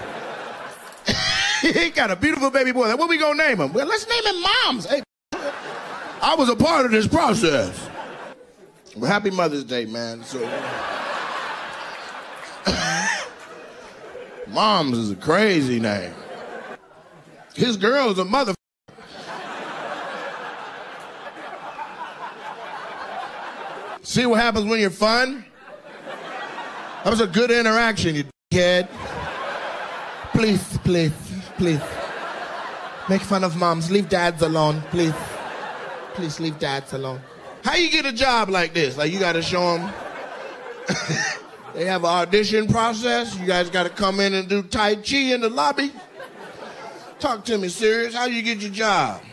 He got a beautiful baby boy. What we gonna name him? Well, let's name him Moms. Hey, I was a part of this process. Well, happy Mother's Day, man. So, Moms is a crazy name. His girl is a mother. See what happens when you're fun? That was a good interaction, you kid. Please. Make fun of moms. Leave dads alone, please. Please leave dads alone. How you get a job like this? Like, you got to show them. They have an audition process. You guys got to come in and do Tai Chi in the lobby. Talk to me serious. How you get your job?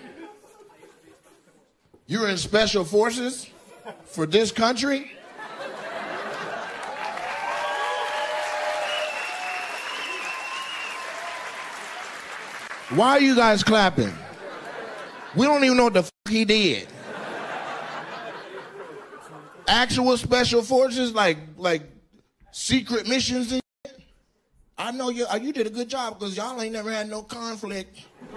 You're in special forces for this country? Why are you guys clapping? We don't even know what the he did. Actual special forces, like secret missions and shit? I know you did a good job because y'all ain't never had no conflict.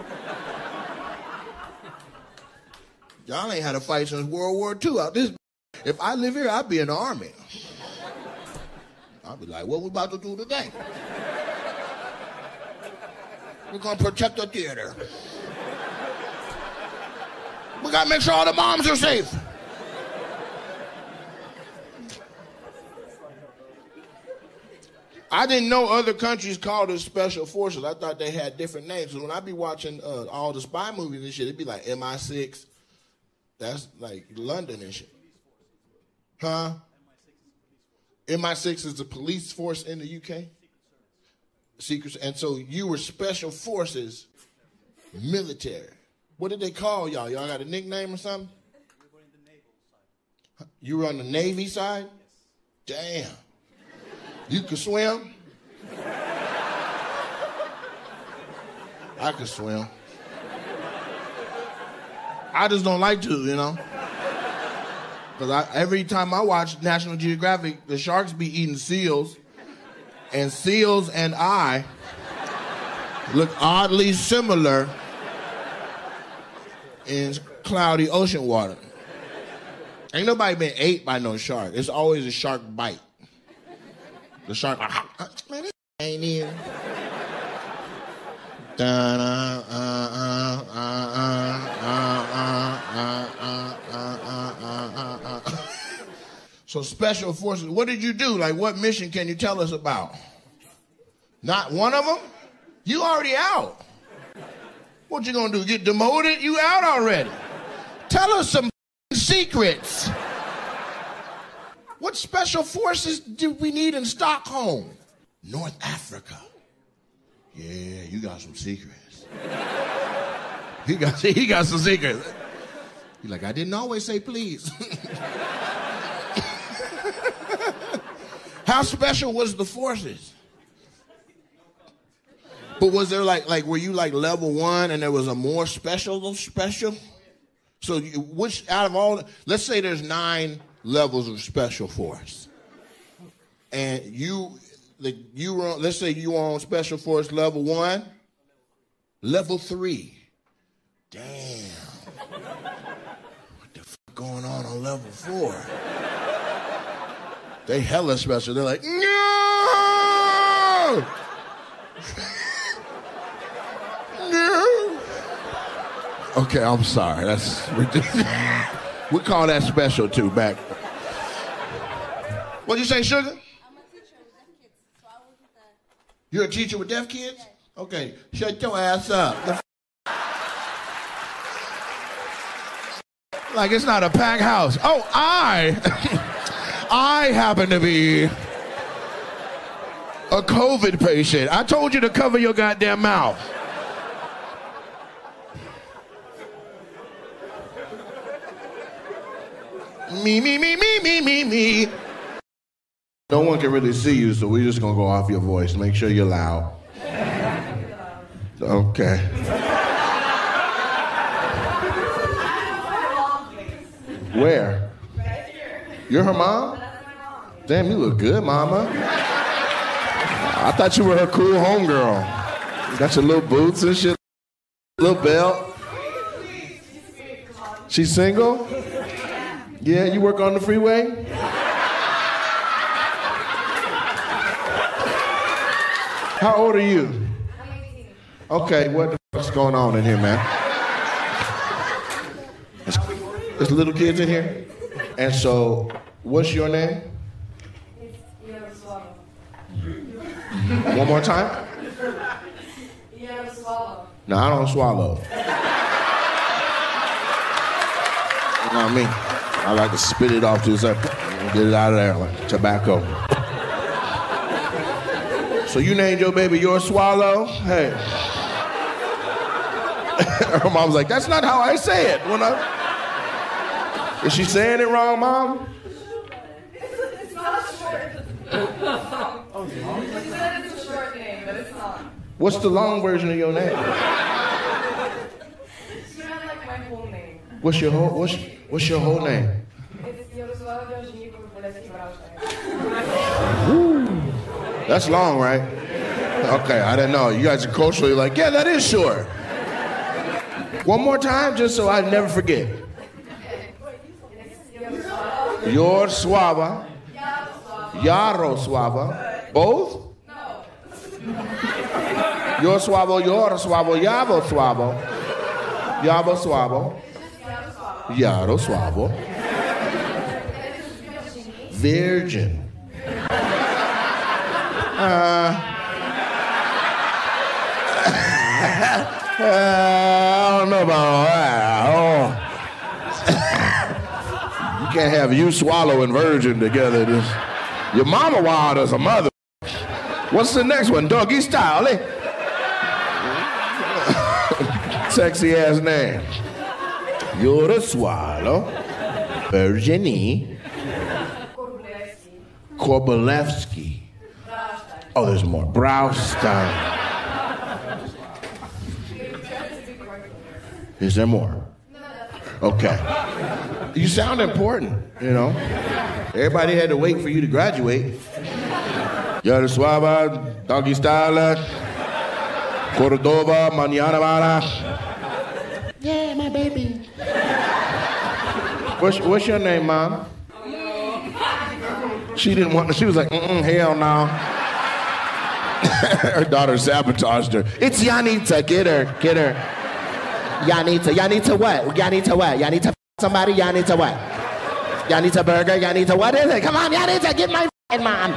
Y'all ain't had a fight since World War II out this. If I live here, I'd be in the army. I'd be like, what we about to do today? We're gonna protect the theater. We gotta make sure all the moms are safe. I didn't know other countries called it special forces. I thought they had different names. So when I be watching all the spy movies and shit, it'd be like MI6. That's like London and shit. Huh? MI6 is the police force in the UK? Secret. And so you were special forces, military. What did they call y'all? Y'all got a nickname or something? You were on the Navy side? Damn. You could swim? I could swim. I just don't like to, you know? Because every time I watch National Geographic, the sharks be eating seals, and seals and I look oddly similar in cloudy ocean water. Ain't nobody been ate by no shark. It's always a shark bite. The shark, man, this ain't in. So special forces, what did you do? Like, what mission can you tell us about? Not one of them? You already out. What you gonna do, get demoted? You out already. Tell us some secrets. What special forces do we need in Stockholm? North Africa. Yeah, you got some secrets. He got some secrets. He's like, I didn't always say please. How special was the forces? But was there like were you like level 1 and there was a more special? So which out of all, let's say there's 9 levels of special force. And you were on, let's say you were on special force level 1, level 3. Damn. What the fuck going on level 4? They hella special. They're like, no! No! Okay, I'm sorry. That's ridiculous. We call that special too back. What'd you say, Sugar? I'm a teacher with deaf kids, so I work with the... You're a teacher with deaf kids? Yes. Okay, shut your ass up. Like it's not a packed house. Oh, I happen to be a COVID patient. I told you to cover your goddamn mouth. Me. No one can really see you, so we're just gonna go off your voice. Make sure you're loud. Okay. Where? You're her mom? Damn, you look good, mama. I thought you were her cool homegirl. You got your little boots and shit, little belt. She's single? Yeah, you work on the freeway? How old are you? I'm 18. Okay, what the fuck's going on in here, man? There's little kids in here? And so, what's your name? It's Yaroslava. One more time? Yaroslava. No, I don't swallow. Not me. I like to spit it off to the side and get it out of there like tobacco. So you named your baby Your Swallow? Hey. Her mom's like, that's not how I say it. Is she saying it wrong, Mom? It's not short. She said it's a short name, but it's not. What's the long version of your name? She had like my whole name. What's your whole name? It's Yaroslava Georgini Kovaleski Braunstein. That's long, right? Okay, I didn't know. You guys are culturally like, yeah, that is short. One more time, just so I never forget. Yaroslava. Yaroslava. Both? No. Yaroslava, Yaroslava. Yaroslava. Virgin. I don't know about all that. Oh. You can't have you swallow and virgin together. Your mama wild as a mother. What's the next one? Doggy style, eh? Sexy ass name. You're a swallow. Virginie. Korbelewski. Oh, there's more. Braustein. Is there more? Okay. You sound important, you know. Everybody had to wait for you to graduate. You're suave, doggy style, Cordova, mañana mala. Yeah, my baby. What's your name, Mom? She didn't want to. She was like, hell no. Her daughter sabotaged her. It's Yanita. Get her. Yanita what? Yanita what? Yanita somebody? Yanita what? Yanita burger? Yanita what is it? Come on, Yanita, get my mom.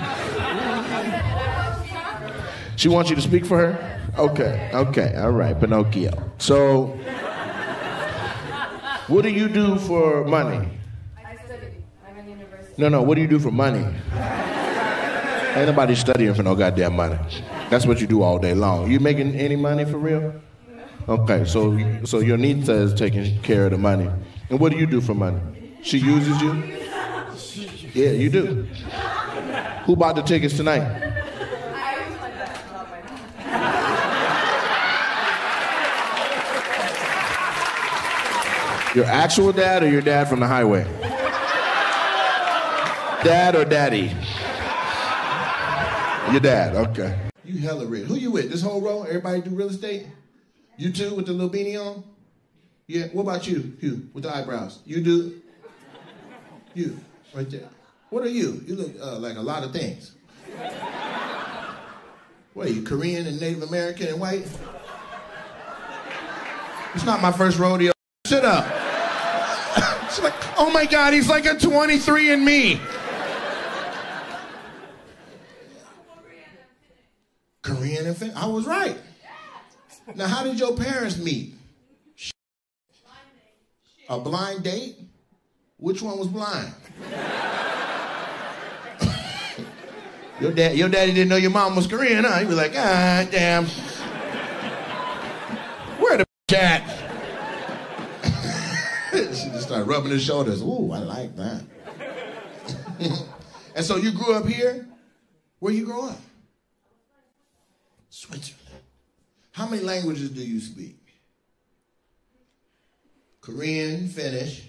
She wants you to speak for her? Okay, all right, Pinocchio. So, what do you do for money? I study. I'm in university. No, what do you do for money? Ain't nobody studying for no goddamn money. That's what you do all day long. You making any money for real? Okay, so your Nita is taking care of the money. And what do you do for money? She uses you? Yeah, you do. Who bought the tickets tonight? I always like that about my dad. Your actual dad or your dad from the highway? Dad or daddy? Your dad, okay. You hella rich. Who you with? This whole row? Everybody do real estate? You too, with the little beanie on? Yeah, what about you, Hugh, with the eyebrows? You do? You, right there. What are you? You look like a lot of things. What are you, Korean and Native American and white? It's not my first rodeo. Sit up. She's like, oh my God, he's like a 23andMe. Korean and Finnish. I was right. Now, how did your parents meet? A blind date? Which one was blind? Your daddy didn't know your mom was Korean, huh? He was like, ah, damn. Where the at? She just started rubbing his shoulders. Ooh, I like that. And so you grew up here? Where you grow up? Switzerland. How many languages do you speak? Korean, Finnish,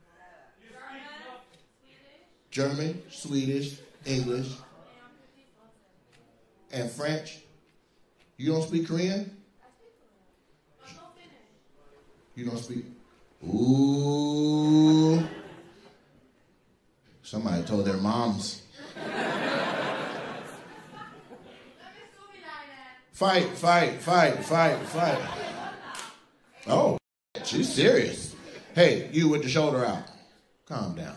German, Swedish, English, and French. You don't speak Korean? You don't speak? Ooh. Somebody told their moms. Fight. Oh, she's serious. Hey, you with the shoulder out. Calm down.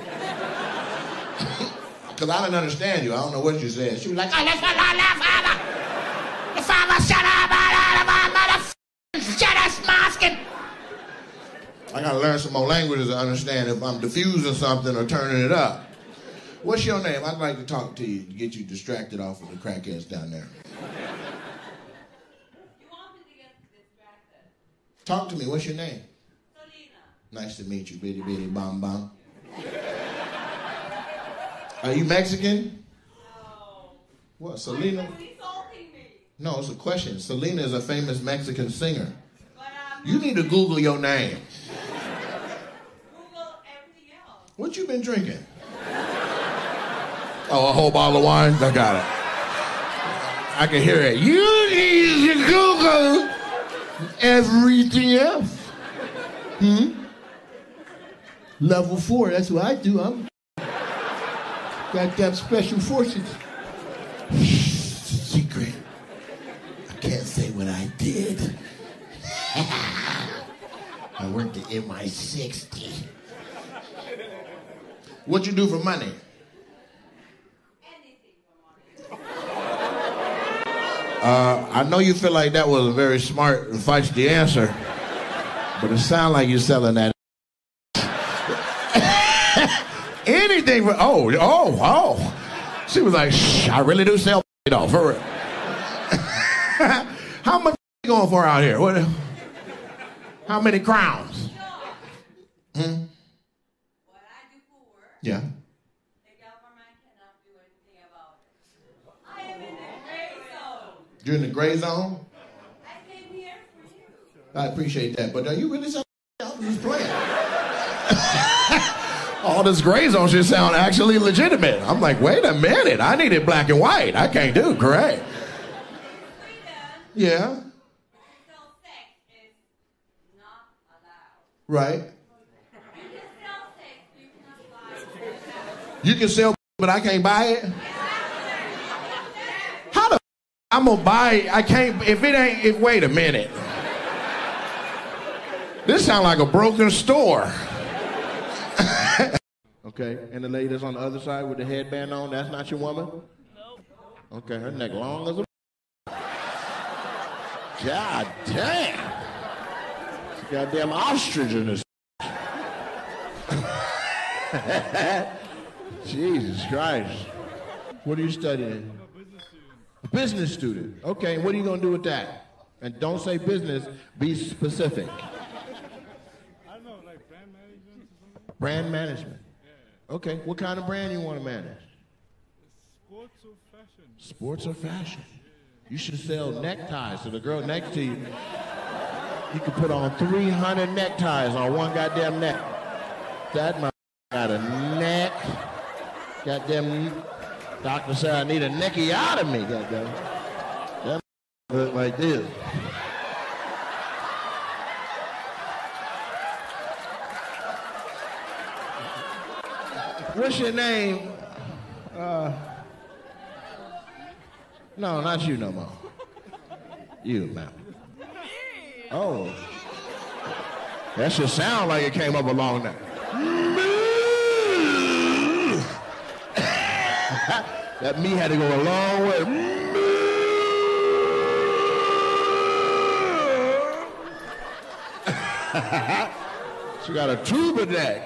Because I didn't understand you. I don't know what you said. She was like, oh, that's what father. The father, shut up, shut up, masking. I got to learn some more languages to understand if I'm diffusing something or turning it up. What's your name? I'd like to talk to you to get you distracted off of the crackheads down there. Talk to me. What's your name? Selena. Nice to meet you, bitty bitty bom bom. Are you Mexican? No. What, Selena? Why are you insulting me? No, it's a question. Selena is a famous Mexican singer. You need to Google your name. Google everything else. What you been drinking? Oh, a whole bottle of wine? I got it. I can hear it. You need to Google everything else. Level 4, that's what I do. I'm goddamn special forces. Secret. I can't say what I did. I worked at MI60. What you do for money? I know you feel like that was a very smart and feisty answer, but it sounds like you're selling that. even, oh. She was like, shh, I really do sell though, for real. How much you going for out here? What? How many crowns? Hmm? What I do for work, Yeah. the government cannot do anything about it. I am in the gray zone. You're in the gray zone? I came here for you. I appreciate that, but are you really selling? I was just playing. All this gray zone should sound actually legitimate. I'm like, wait a minute, I need it black and white. I can't do correct. Yeah. Right. You can sell, but I can't buy it. How the I'm gonna buy it? I can't. If it ain't. Wait a minute. This sounds like a broken store. Okay, and the lady that's on the other side with the headband on, that's not your woman? Nope. Okay, her neck long as a... God damn. It's a goddamn ostrich in this. Jesus Christ. What are you studying? A business student. Okay, and what are you going to do with that? And don't say business, be specific. I don't know, like brand management or something. Brand management. Okay, what kind of brand you want to manage? Sports or fashion. Sports or fashion? You should sell neckties to the girl next to you. You could put on 300 neckties on one goddamn neck. That motherfucker got a neck. Goddamn, doctor said I need a neckiotomy, goddamn. That look like this. What's your name? No, not you no more. You, ma'am. Oh. That should sound like it came up along there. That me had to go a long way. She got a tuba neck.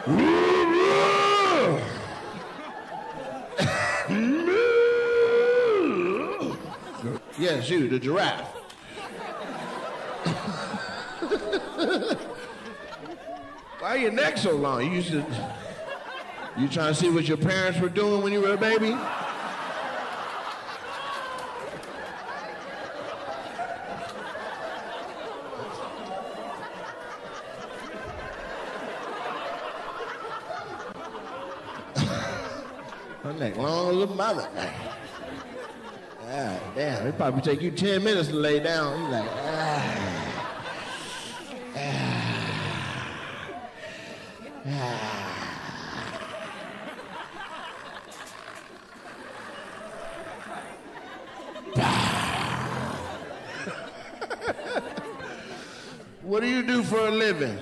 Yes, you, the giraffe. Why your neck so long? You trying to see what your parents were doing when you were a baby? Her neck long as a mother. God damn, it probably take you 10 minutes to lay down. You're like, What do you do for a living?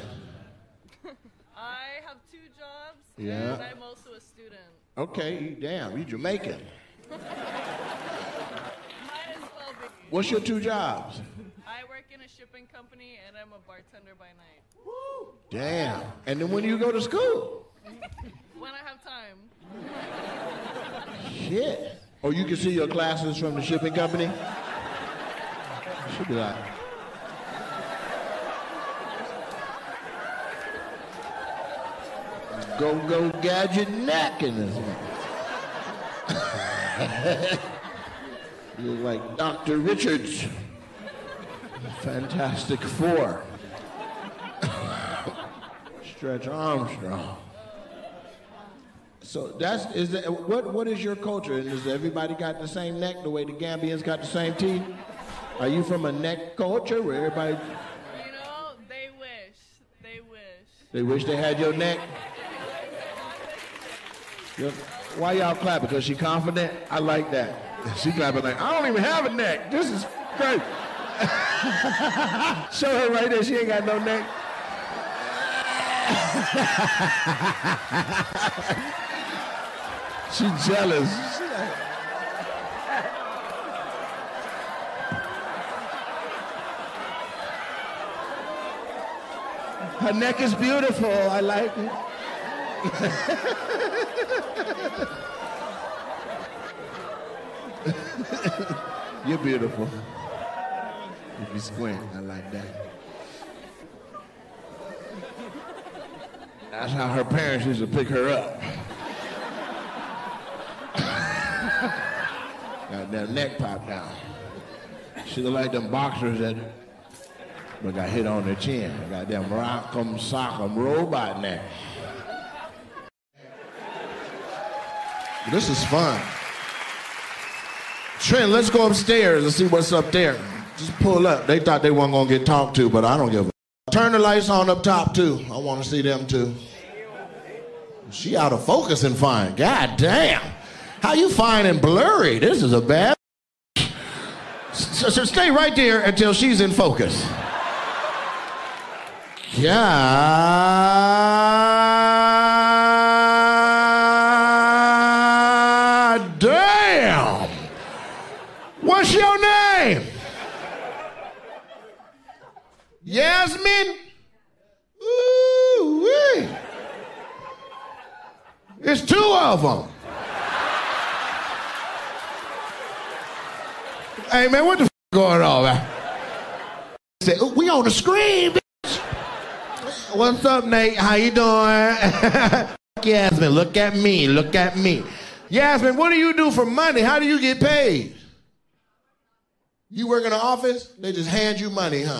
I have 2 jobs, Yeah. and I'm also a student. Okay, damn, you Jamaican. Might as well be. What's your 2 jobs? I work in a shipping company, and I'm a bartender by night. Damn. And then when do you go to school? When I have time. Shit. Oh, you can see your classes from the shipping company? Should be like... Go gadget neck in this one. You look like Dr. Richards. Fantastic Four. Stretch Armstrong. So what is your culture? And does everybody got the same neck the way the Gambians got the same teeth? Are you from a neck culture where everybody... You know, they wish. They wish. They wish they had your neck? Why y'all clap? Because she confident? I like that. She clapping like, I don't even have a neck. This is great. Show her right there. She ain't got no neck. She jealous. Her neck is beautiful. I like it. You're beautiful. If you squint, I like that. That's how her parents used to pick her up. Got that neck popped down. She look like them boxers that got hit on their chin. Got them rock'em sock'em robot neck. This is fun. Trent, let's go upstairs and see what's up there. Just pull up. They thought they weren't gonna get talked to, but I don't give a. Turn the lights on up top too. I want to see them too. She out of focus and fine. God damn. How you fine and blurry? This is a bad. So stay right there until she's in focus. God damn. What's your name? Yasmin? Ooh-wee. It's two of them. Hey, man, what the f going on, man? Say, we on the screen, bitch. What's up, Nate? How you doing? Yasmin, look at me. Look at me. Yasmin, what do you do for money? How do you get paid? You work in an office? They just hand you money, huh?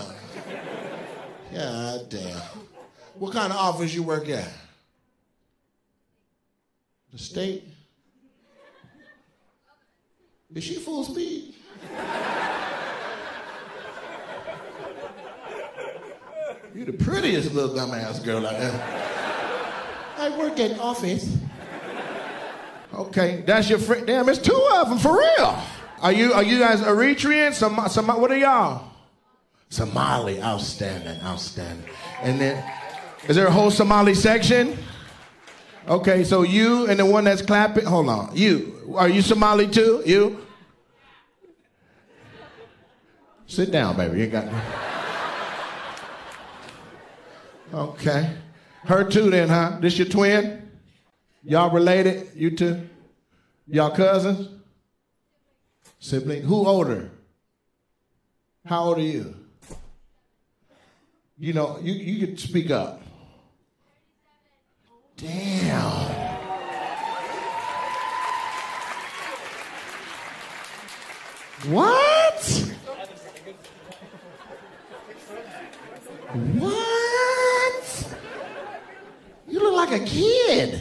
God damn. What kind of office you work at? The state? Is she full speed? You the prettiest little dumbass girl out there. I work in office. Okay, that's your friend. Damn, it's two of them for real. Are you guys Eritrean? What are y'all? Somali, outstanding. And then, is there a whole Somali section? Okay, so you and the one that's clapping. Hold on, are you Somali too? You? Sit down, baby. You got me. Okay. Her too then, huh? This your twin? Y'all related? You two? Y'all cousins? Sibling? Who older? How old are you? You know, you could speak up. Damn. What? What? You look like a kid.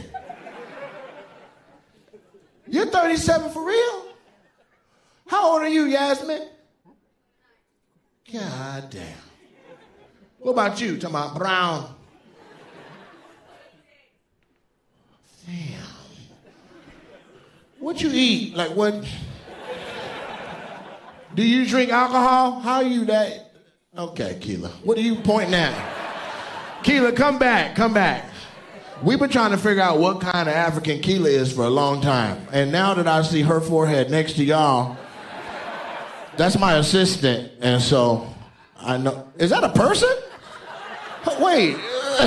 You're 37 for real? How old are you, Yasmin? God damn. What about you? Talking about brown. Damn. What you eat? Like what? Do you drink alcohol? How are you that? Okay, Keela. What are you pointing at? Keela, come back. We've been trying to figure out what kind of African Keela is for a long time. And now that I see her forehead next to y'all, that's my assistant. And so I know. Is that a person? Wait.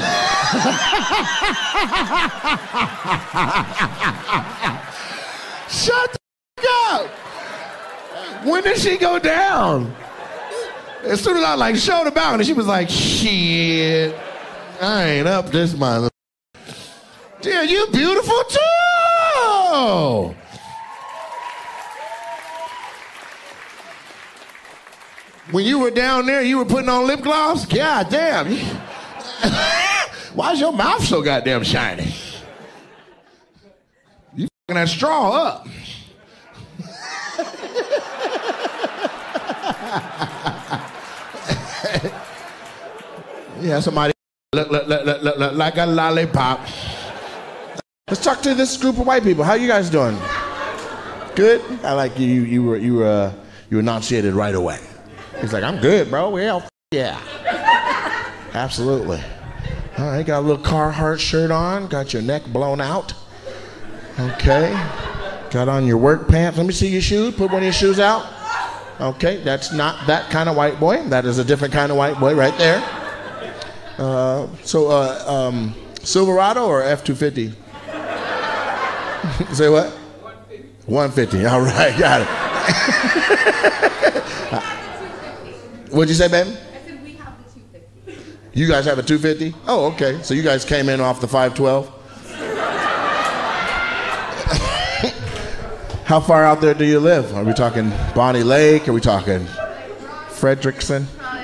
Shut the f*** up. When did she go down? As soon as I like showed her balcony, she was like, shit, I ain't up this mother. Dear, you beautiful too. When you were down there, you were putting on lip gloss? God damn. Why's your mouth so goddamn shiny? You f***ing that straw up. Yeah, somebody look like a lollipop. Let's talk to this group of white people. How you guys doing? Good? I like you. You enunciated right away. He's like, I'm good, bro. Well, yeah. Absolutely. All right, got a little Carhartt shirt on. Got your neck blown out. Okay. Got on your work pants. Let me see your shoes. Put one of your shoes out. Okay, that's not that kind of white boy. That is a different kind of white boy right there. Silverado or F-250? Say what? 150. All right, got it. What'd you say, baby? I said we have the 250. You guys have a 250? Oh, okay. So you guys came in off the 512? How far out there do you live? Are we talking Bonnie Lake? Are we talking Frederickson?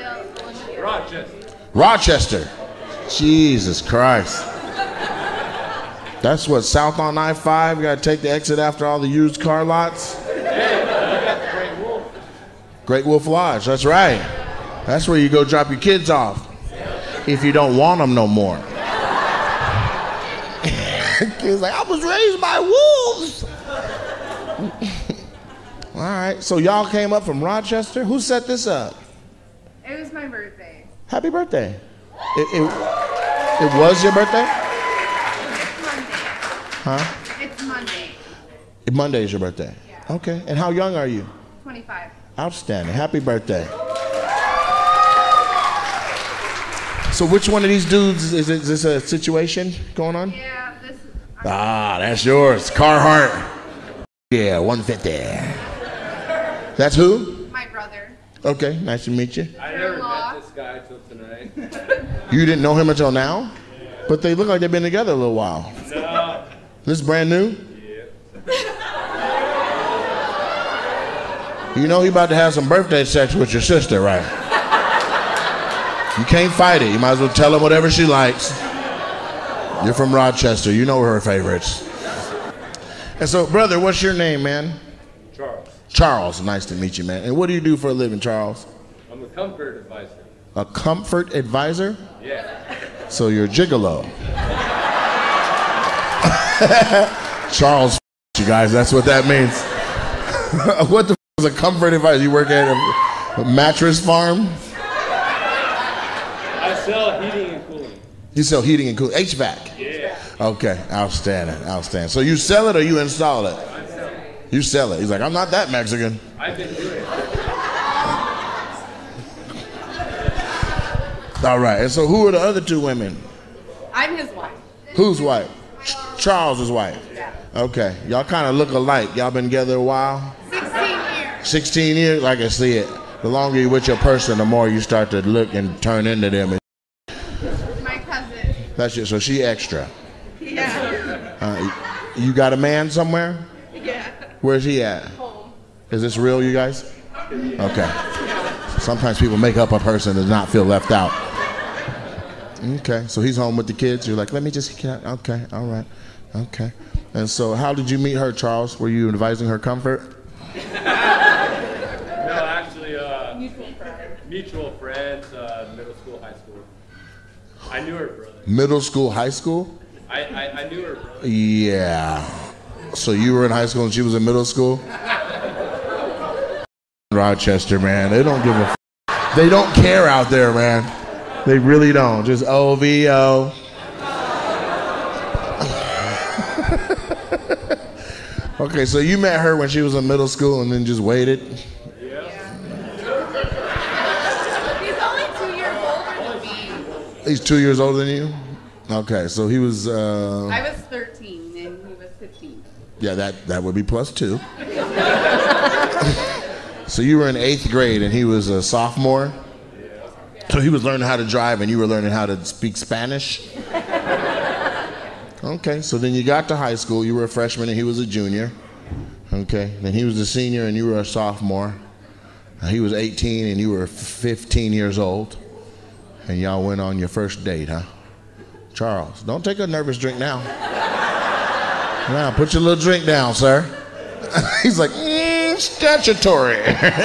Rochester. Jesus Christ. That's what, south on I-5? You gotta take the exit after all the used car lots? Great Wolf Lodge, that's right. That's where you go drop your kids off if you don't want them no more. Kids like, I was raised by wolves. All right, so y'all came up from Rochester? Who set this up? It was my birthday. Happy birthday. It was your birthday? It's Monday. Huh? It's Monday. Monday is your birthday? Yeah. Okay, and how young are you? 25. Outstanding. Happy birthday. So which one of these dudes, is this a situation going on? Yeah, this is... That's yours. Carhartt. Yeah, 150. That's who? My brother. Okay, nice to meet you. I never met this guy till tonight. You didn't know him until now? But they look like they've been together a little while. No. This is brand new? Yeah. You know he about to have some birthday sex with your sister, right? You can't fight it. You might as well tell her whatever she likes. You're from Rochester. You know her favorites. And so, brother, what's your name, man? Charles. Charles. Nice to meet you, man. And what do you do for a living, Charles? I'm a comfort advisor. A comfort advisor? Yeah. So you're a gigolo. Charles, you guys, that's what that means. What the is a comfort advisor? You work at a mattress farm? I sell heating and cooling. You sell heating and cooling, HVAC? Yeah. Okay, outstanding, outstanding. So you sell it or you install it? I sell it. You sell it. He's like, I'm not that Mexican. I've been doing it. All right, and so who are the other two women? I'm his wife. Whose wife? Charles's wife. Yeah. Okay, y'all kind of look alike. Y'all been together a while? 16 years. 16 years? I can see it. The longer you're with your person, the more you start to look and turn into them. My cousin. That's it. So she extra. Yeah. You got a man somewhere? Yeah. Where's he at? Home. Is this real, you guys? Okay. Sometimes people make up a person to not feel left out. Okay, so he's home with the kids. You're like, let me just, okay, all right, okay. And so how did you meet her, Charles? Were you advising her comfort? No, actually, mutual friends, middle school, high school. I knew her brother. Middle school, high school? I knew her brother. Yeah. So you were in high school and she was in middle school? Rochester, man, they don't give a they don't care out there, man. They really don't. Just OVO. Okay, so you met her when she was in middle school and then just waited? Yeah. He's only 2 years older than me. He's 2 years older than you? Okay, so he was I was 13 and he was 15. yeah, that would be +2. So you were in 8th grade and he was a sophomore? So he was learning how to drive and you were learning how to speak Spanish? Okay, so then you got to high school, you were a freshman and he was a junior. Okay, then he was a senior and you were a sophomore. He was 18 and you were 15 years old. And y'all went on your first date, huh? Charles, don't take a nervous drink now. Now, put your little drink down, sir. He's like, statutory.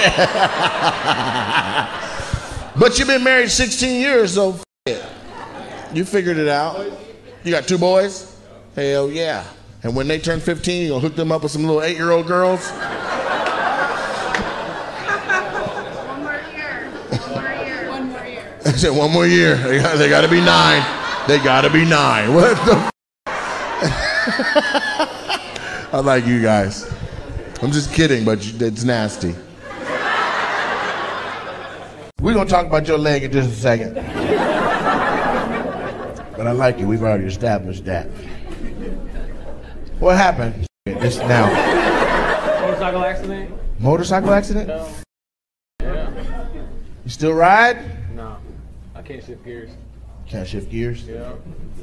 But you've been married 16 years, so it. You figured it out. You got 2 boys? Hell yeah. And when they turn 15, you gonna hook them up with some little 8-year-old girls? 1 more year. 1 more year. 1 more year. I said 1 more year. They gotta be 9. They gotta be 9. What the I like you guys. I'm just kidding, but it's nasty. We're gonna talk about your leg in just a second. But I like you. We've already established that. What happened? This now. Motorcycle accident? Motorcycle accident? No. Yeah. You still ride? No. I can't shift gears. Can't shift gears? Yeah.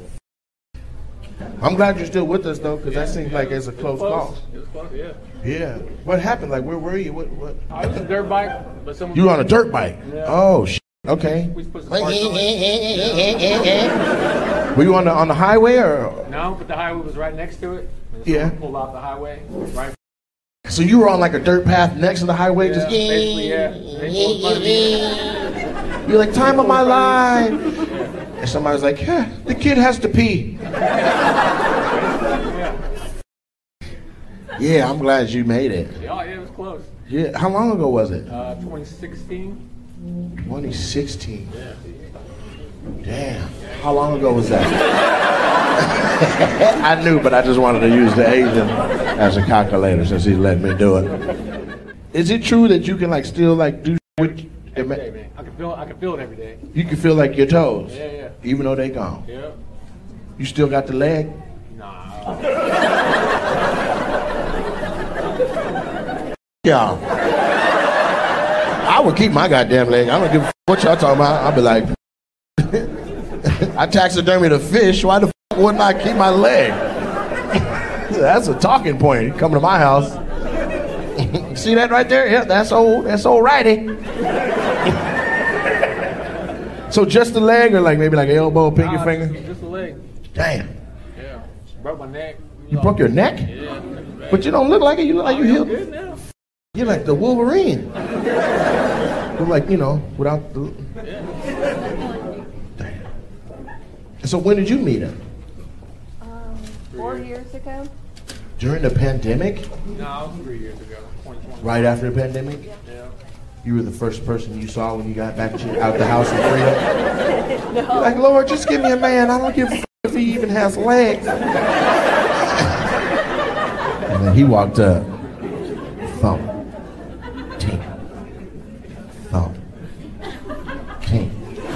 I'm glad you're still with us, though, because that seems like it's a close call. It was close, yeah. Yeah. What happened? Like, where were you? What? I was on a dirt bike, but someone... You were on a dirt bike? Yeah. Oh, okay. We put some parts on it. Were you on the highway, or? No, but the highway was right next to it. And so Yeah. we pulled off the highway. Right. So you were on like a dirt path next to the highway, Yeah, just basically, yeah. They pulled front of me. You're like, time of my life. And somebody's like, yeah, the kid has to pee. Yeah, I'm glad you made it. Yeah, it was close. Yeah, how long ago was it? 2016. 2016. Yeah. Damn. How long ago was that? I knew, but I just wanted to use the Asian as a calculator since he let me do it. Is it true that you can like still like do with Every day, man. I can feel it every day. You can feel like your toes? Yeah, yeah. Even though they gone? Yeah. You still got the leg? Nah. Yeah. I would keep my goddamn leg. I don't give a what y'all talking about. I'll be like, I taxidermied a fish. Why the fuck wouldn't I keep my leg? That's a talking point. You come to my house. See that right there? Yeah, that's old righty. So just the leg, or like maybe like elbow, pinky finger? Just the leg. Damn. Yeah. Broke my neck. You broke your neck? Yeah. But you don't look like it. You look like you I'm healed. good now. You're like the Wolverine. You're like, without the... Damn. So when did you meet him? 4 years ago. During the pandemic? No, it was 3 years ago. 2020. Right after the pandemic? Yeah. You were the first person you saw when you got back out the house in freedom? You're like, Lord, just give me a man. I don't give a f if he even has legs. And then he walked up. Thump. Tink. Thump. Tink.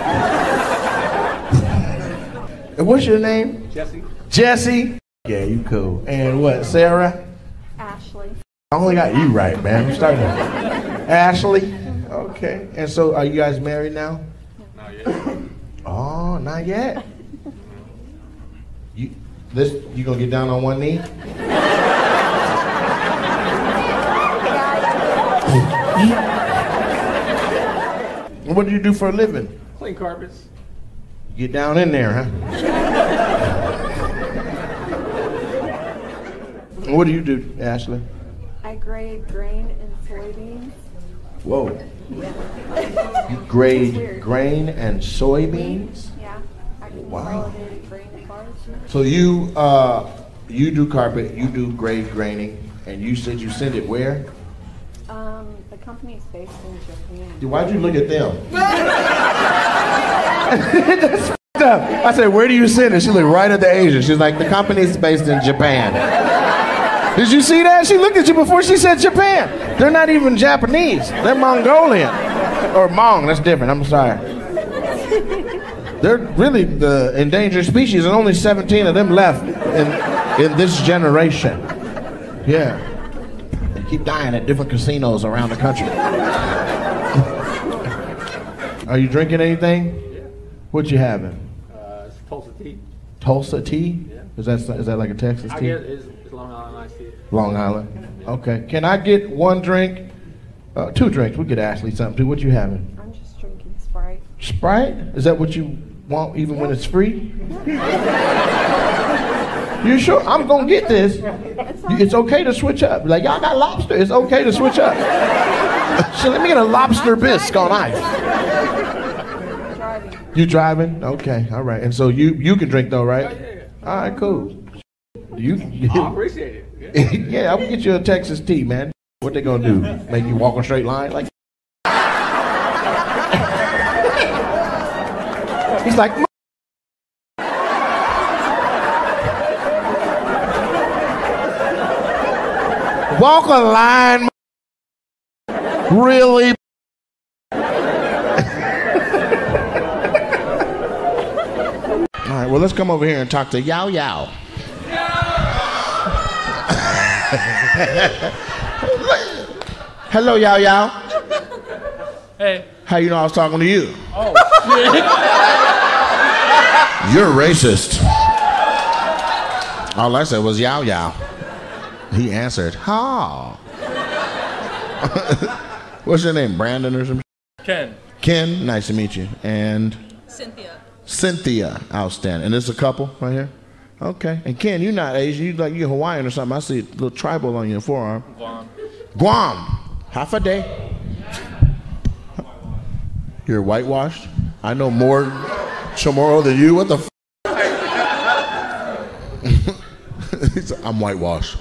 And what's your name? Jesse. Jesse? Yeah, you cool. And what, Sarah? Ashley. I only got you right, man. I'm starting. Ashley? Okay. And so are you guys married now? Not yet. Oh, not yet. You gonna get down on one knee? And what do you do for a living? Clean carpets. Get down in there, huh? And what do you do, Ashley? I grade grain and soybeans. Whoa. Yeah. You grade grain and soybeans? Yeah. I Wow. consolidated grain cars. So you do carpet, you do grade graining, and you said you send it where? The company's based in Japan. Why'd you look at them? That's f***ed up. I said, where do you send it? She looked right at the Asian. She's like, the company's based in Japan. Did you see that? She looked at you before she said Japan. They're not even Japanese. They're Mongolian. Or Hmong, that's different. I'm sorry. They're really the endangered species, and only 17 of them left in this generation. Yeah. They keep dying at different casinos around the country. Are you drinking anything? Yeah. What you having? It's Tulsa tea. Tulsa tea? Yeah. Is that like a Texas I tea? guess it's Long Island iced tea. Long Island. Okay. Can I get one drink? 2 drinks. We'll get Ashley something too. What you having? I'm just drinking Sprite. Sprite? Is that what you want even when it's free? You sure? I'm gonna get this. It's okay to switch up. Like, y'all got lobster. It's okay to switch up. So let me get a lobster bisque on ice. Driving. You driving? Okay, all right. And so you can drink though, right? Yeah. All right, cool. You I appreciate it. Yeah. yeah, I'll get you a Texas tea, man. What they gonna do? Make you walk a straight line? Like he's like, walk a line, really? right, well, let's come over here and talk to Yao Yao. Hello, Yao Yao. Hey. How you know I was talking to you? Oh, shit. You're racist. All I said was Yao Yao. He answered, ha. What's your name, Brandon or something? Ken. Ken, nice to meet you. And? Cynthia. Cynthia, outstanding. And this is a couple right here? Okay. And Ken, you're not Asian. You're Hawaiian or something. I see a little tribal on your forearm. Guam. Guam. Half a day. You're whitewashed? I know more Chamorro than you. What the f? I'm whitewashed.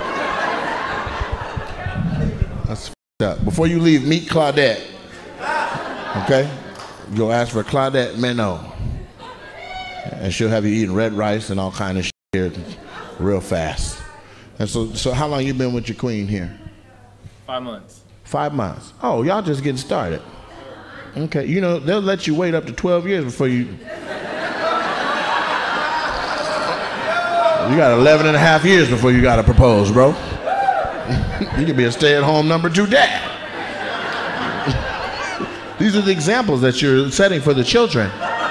That's f***ed up. Before you leave, meet Claudette. Okay? You'll ask for Claudette Meno. And she'll have you eating red rice and all kind of shit here real fast. And so how long you been with your queen here? 5 months. 5 months. Oh, y'all just getting started. Okay, you know, they'll let you wait up to 12 years before you... You got 11 and a half years before you got to propose, bro. You could be a stay-at-home number 2 dad. These are the examples that you're setting for the children.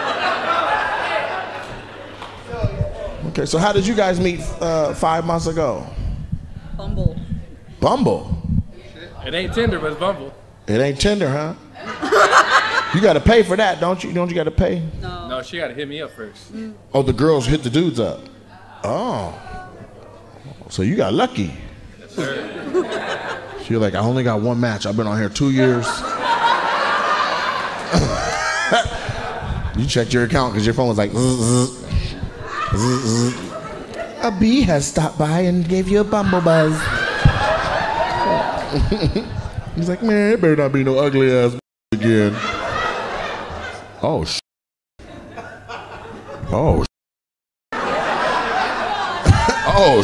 Okay, so how did you guys meet 5 months ago? Bumble. Bumble? It ain't Tinder, but it's Bumble. It ain't Tinder, huh? You got to pay for that, don't you? Don't you got to pay? No, she got to hit me up first. Oh, the girls hit the dudes up. Oh. So you got lucky. Yes, sir. So you're like, I only got 1 match. I've been on here 2 years. You checked your account because your phone was like, zzz, zzz, zzz. A bee has stopped by and gave you a bumble buzz. He's like, man, it better not be no ugly ass again. Oh, oh, oh,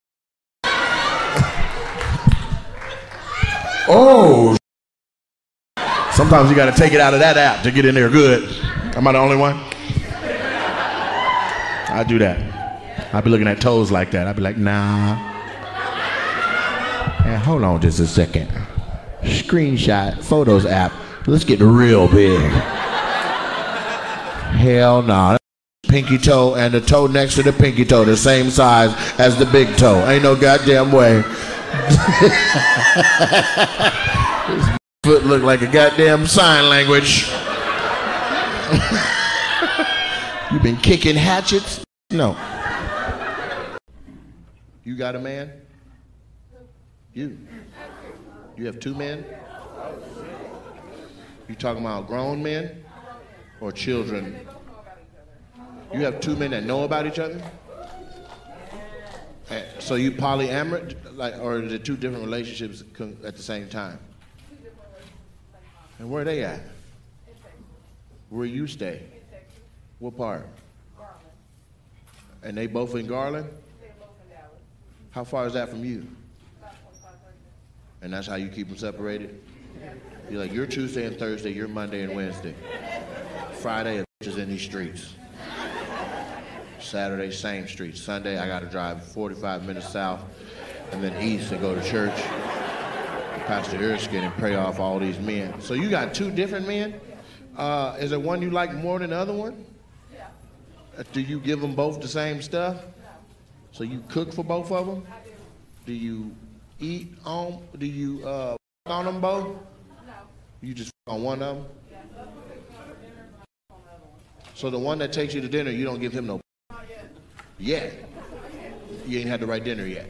oh. Sometimes you got to take it out of that app to get in there good. Am I the only one? I do that. I be looking at toes like that. I be like, nah. And hold on just a second. Screenshot, Photos app. Let's get real big. Hell no. Nah. Pinky toe and the toe next to the pinky toe, the same size as the big toe. Ain't no goddamn way. This foot look like a goddamn sign language. You been kicking hatchets? No. You got a man? You have 2 men? You talking about grown men or children? You have 2 men that know about each other? So you polyamorous, like, or is it 2 different relationships at the same time? And where they at? Where you stay? What part? And they both in Garland? How far is that from you? And that's how you keep them separated? You're like, you're Tuesday and Thursday, you're Monday and Wednesday. Friday, a bitch is in these streets. Saturday, same streets. Sunday, I gotta drive 45 minutes south and then east and go to church, Pastor Erskine, and pray off all these men. So you got 2 different men? Is there one you like more than the other one? Yeah. Do you give them both the same stuff? So you cook for both of them? Do you eat on, do you on them both? No. You just on one of them? So the one that takes you to dinner, you don't give him no yet. You ain't had the right dinner yet.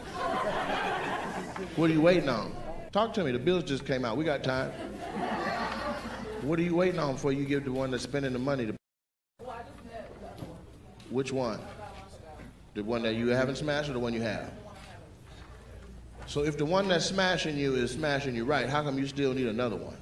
What are you waiting on? Talk to me. The bills just came out. We got time. What are you waiting on before you give the one that's spending the money to? Which one? The one that you haven't smashed or the one you have? So if the one that's smashing you is smashing you right, how come you still need another one?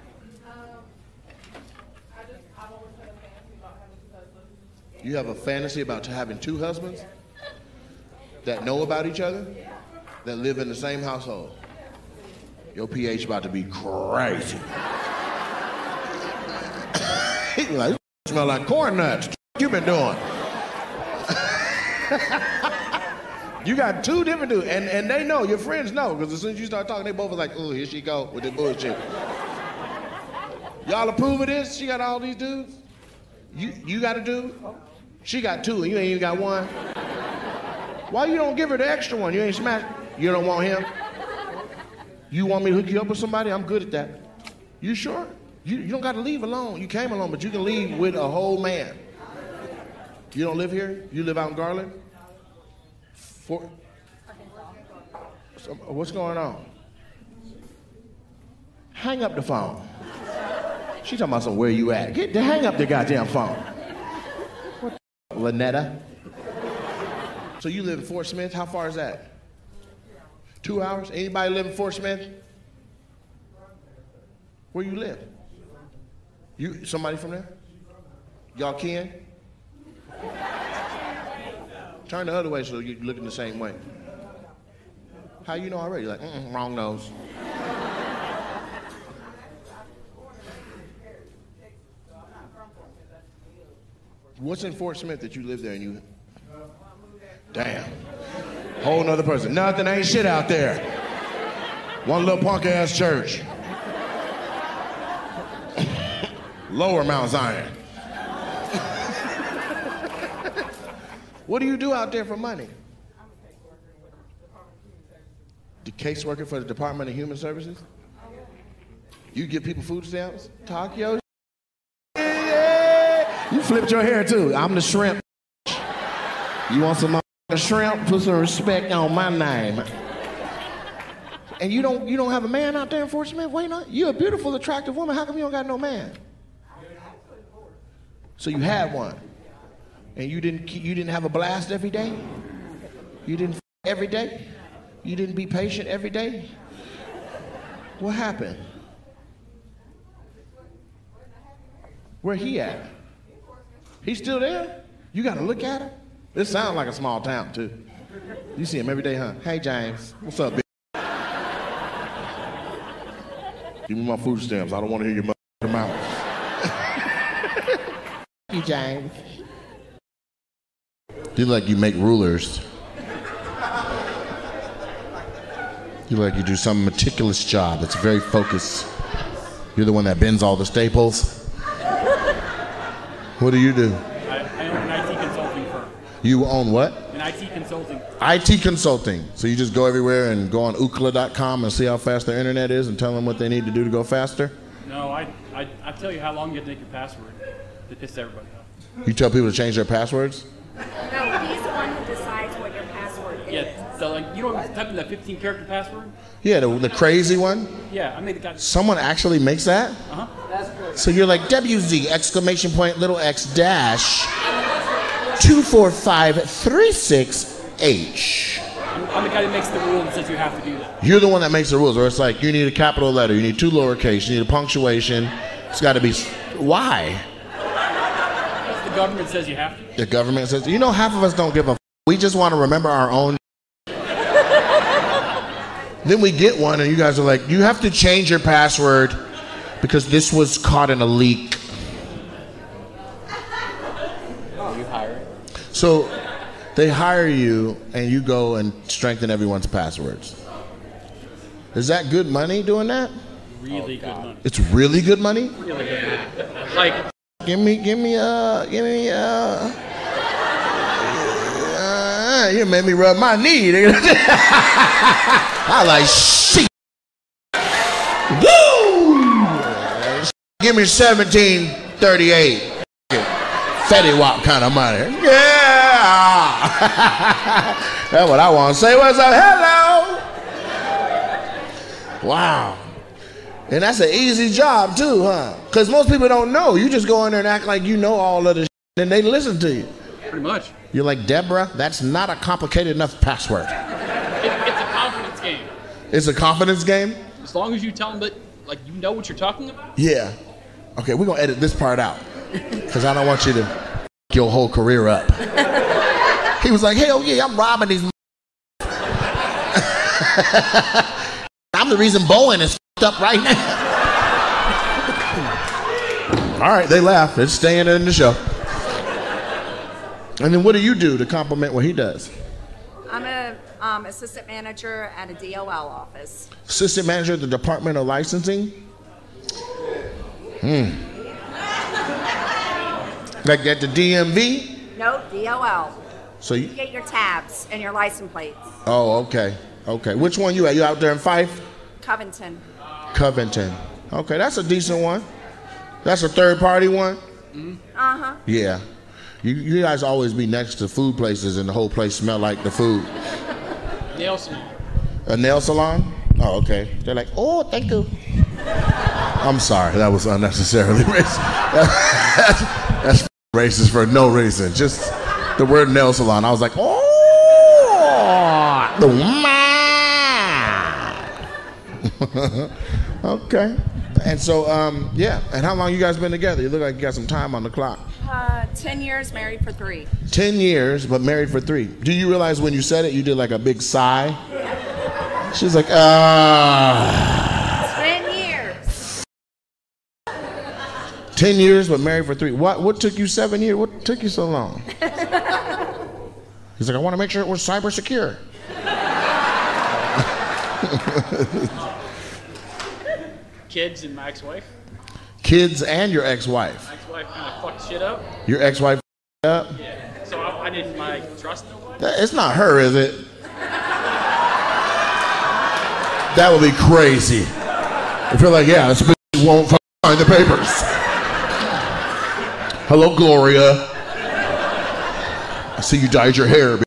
You have a fantasy about having 2 husbands that know about each other, that live in the same household. Your pH about to be crazy. He like, smell like corn nuts. What you been doing? You got two different dudes, and they know, your friends know, because as soon as you start talking, they both are like, oh, here she go with the bullshit. Y'all approve of this? She got all these dudes? You got a dude? She got two, and you ain't even got one? Why you don't give her the extra one? You ain't smashed? You don't want him? You want me to hook you up with somebody? I'm good at that. You sure? You don't got to leave alone. You came alone, but you can leave with a whole man. You don't live here? You live out in Garland? What's going on? Hang up the phone. She talking about some where you at. Hang up the goddamn phone. What the Lynetta? So you live in Fort Smith? How far is that? 2 hours? Anybody live in Fort Smith? Where you live? You somebody from there? Y'all kin? Turn the other way so you're looking the same way. How you know already? Like, wrong nose. What's in Fort Smith that you live there and you... Damn. Whole nother person. Nothing, ain't shit out there. One little punk ass church. Lower Mount Zion. What do you do out there for money? The caseworker for the Department of Human Services? You give people food stamps? Talk your You flipped your hair too. I'm the shrimp. You want some shrimp? Put some respect on my name. And you don't have a man out there in Fort Smith? Wait, not? You're a beautiful, attractive woman. How come you don't got no man? So you had one. And you didn't have a blast every day? You didn't every day? You didn't be patient every day? What happened? Where he at? He's still there? You gotta look at him? This sounds like a small town too. You see him every day, huh? Hey James, what's up, bitch? Give me my food stamps. I don't want to hear your mouth. You James. You like you make rulers. You like you do some meticulous job that's very focused. You're the one that bends all the staples. What do you do? I own an IT consulting firm. You own what? An IT consulting. IT consulting. So you just go everywhere and go on Ookla.com and see how fast their internet is and tell them what they need to do to go faster? No, I tell you how long you have to make your password to piss everybody off. You tell people to change their passwords? No, he's the one who decides what your password is. Yeah, so like you don't type in that 15-character password? Yeah, the crazy one? Yeah, I made the guy. Someone actually makes that? Uh-huh. That's good. So you're like WZ exclamation point little x dash 24536H. I'm the guy that makes the rule and says you have to do that. You're the one that makes the rules, or it's like you need a capital letter, you need 2 lowercase, you need a punctuation. It's got to be. Why? The government says you have to. The government says, you know, half of us don't give a. We just want to remember our own. Then we get one, and you guys are like, you have to change your password because this was caught in a leak. Oh, you hire it. So they hire you, and you go and strengthen everyone's passwords. Is that good money doing that? Really good money. It's really good money? Really good money. Like, give me you made me rub my knee. I like shit. Woo! Give me 1738. Fetty Wap kind of money. Yeah. That's what I want to say. What's up? Hello. Wow. And that's an easy job too, huh? Because most people don't know. You just go in there and act like you know all of this shit, and they listen to you. Pretty much. You're like, Deborah, that's not a complicated enough password. It's a confidence game. It's a confidence game? As long as you tell them that, like, you know what you're talking about. Yeah. Okay, we're going to edit this part out. Because I don't want you to f*** your whole career up. He was like, hell yeah, I'm robbing these I'm the reason Boeing is f***ed up right now. All right, they laugh. It's staying in the show. And then what do you do to complement what he does? I'm a assistant manager at a DOL office. Assistant manager at the Department of Licensing? Like at the DMV? No, DOL. So You you, get your tabs and your license plates. oh, okay. Okay. Which one you at? You out there in Fife? Covington. Covington. Okay, that's a decent one. That's a third party one? Uh-huh. Yeah. You guys always be next to food places and the whole place smell like the food. Nail salon. A nail salon? Oh, okay. They're like, oh, thank you. I'm sorry, that was unnecessarily racist. That's racist for no reason. Just the word nail salon. I was like, oh, the man. Okay. And so, yeah. And how long you guys been together? You look like you got some time on the clock. 10 years, married for 3. 10 years, but married for 3. Do you realize when you said it, you did like a big sigh? She's like, 10 years. 10 years, but married for 3. What took you 7 years? What took you so long? He's like, I want to make sure it was cyber secure. Kids and my ex-wife. Kids and your ex-wife. My ex-wife kind of fucked shit up. Your ex-wife up? Yeah. So I didn't trust them. It's not her, is it? That would be crazy. If you're like, yeah, this bitch won't find the papers. Hello, Gloria. I see you dyed your hair, bitch.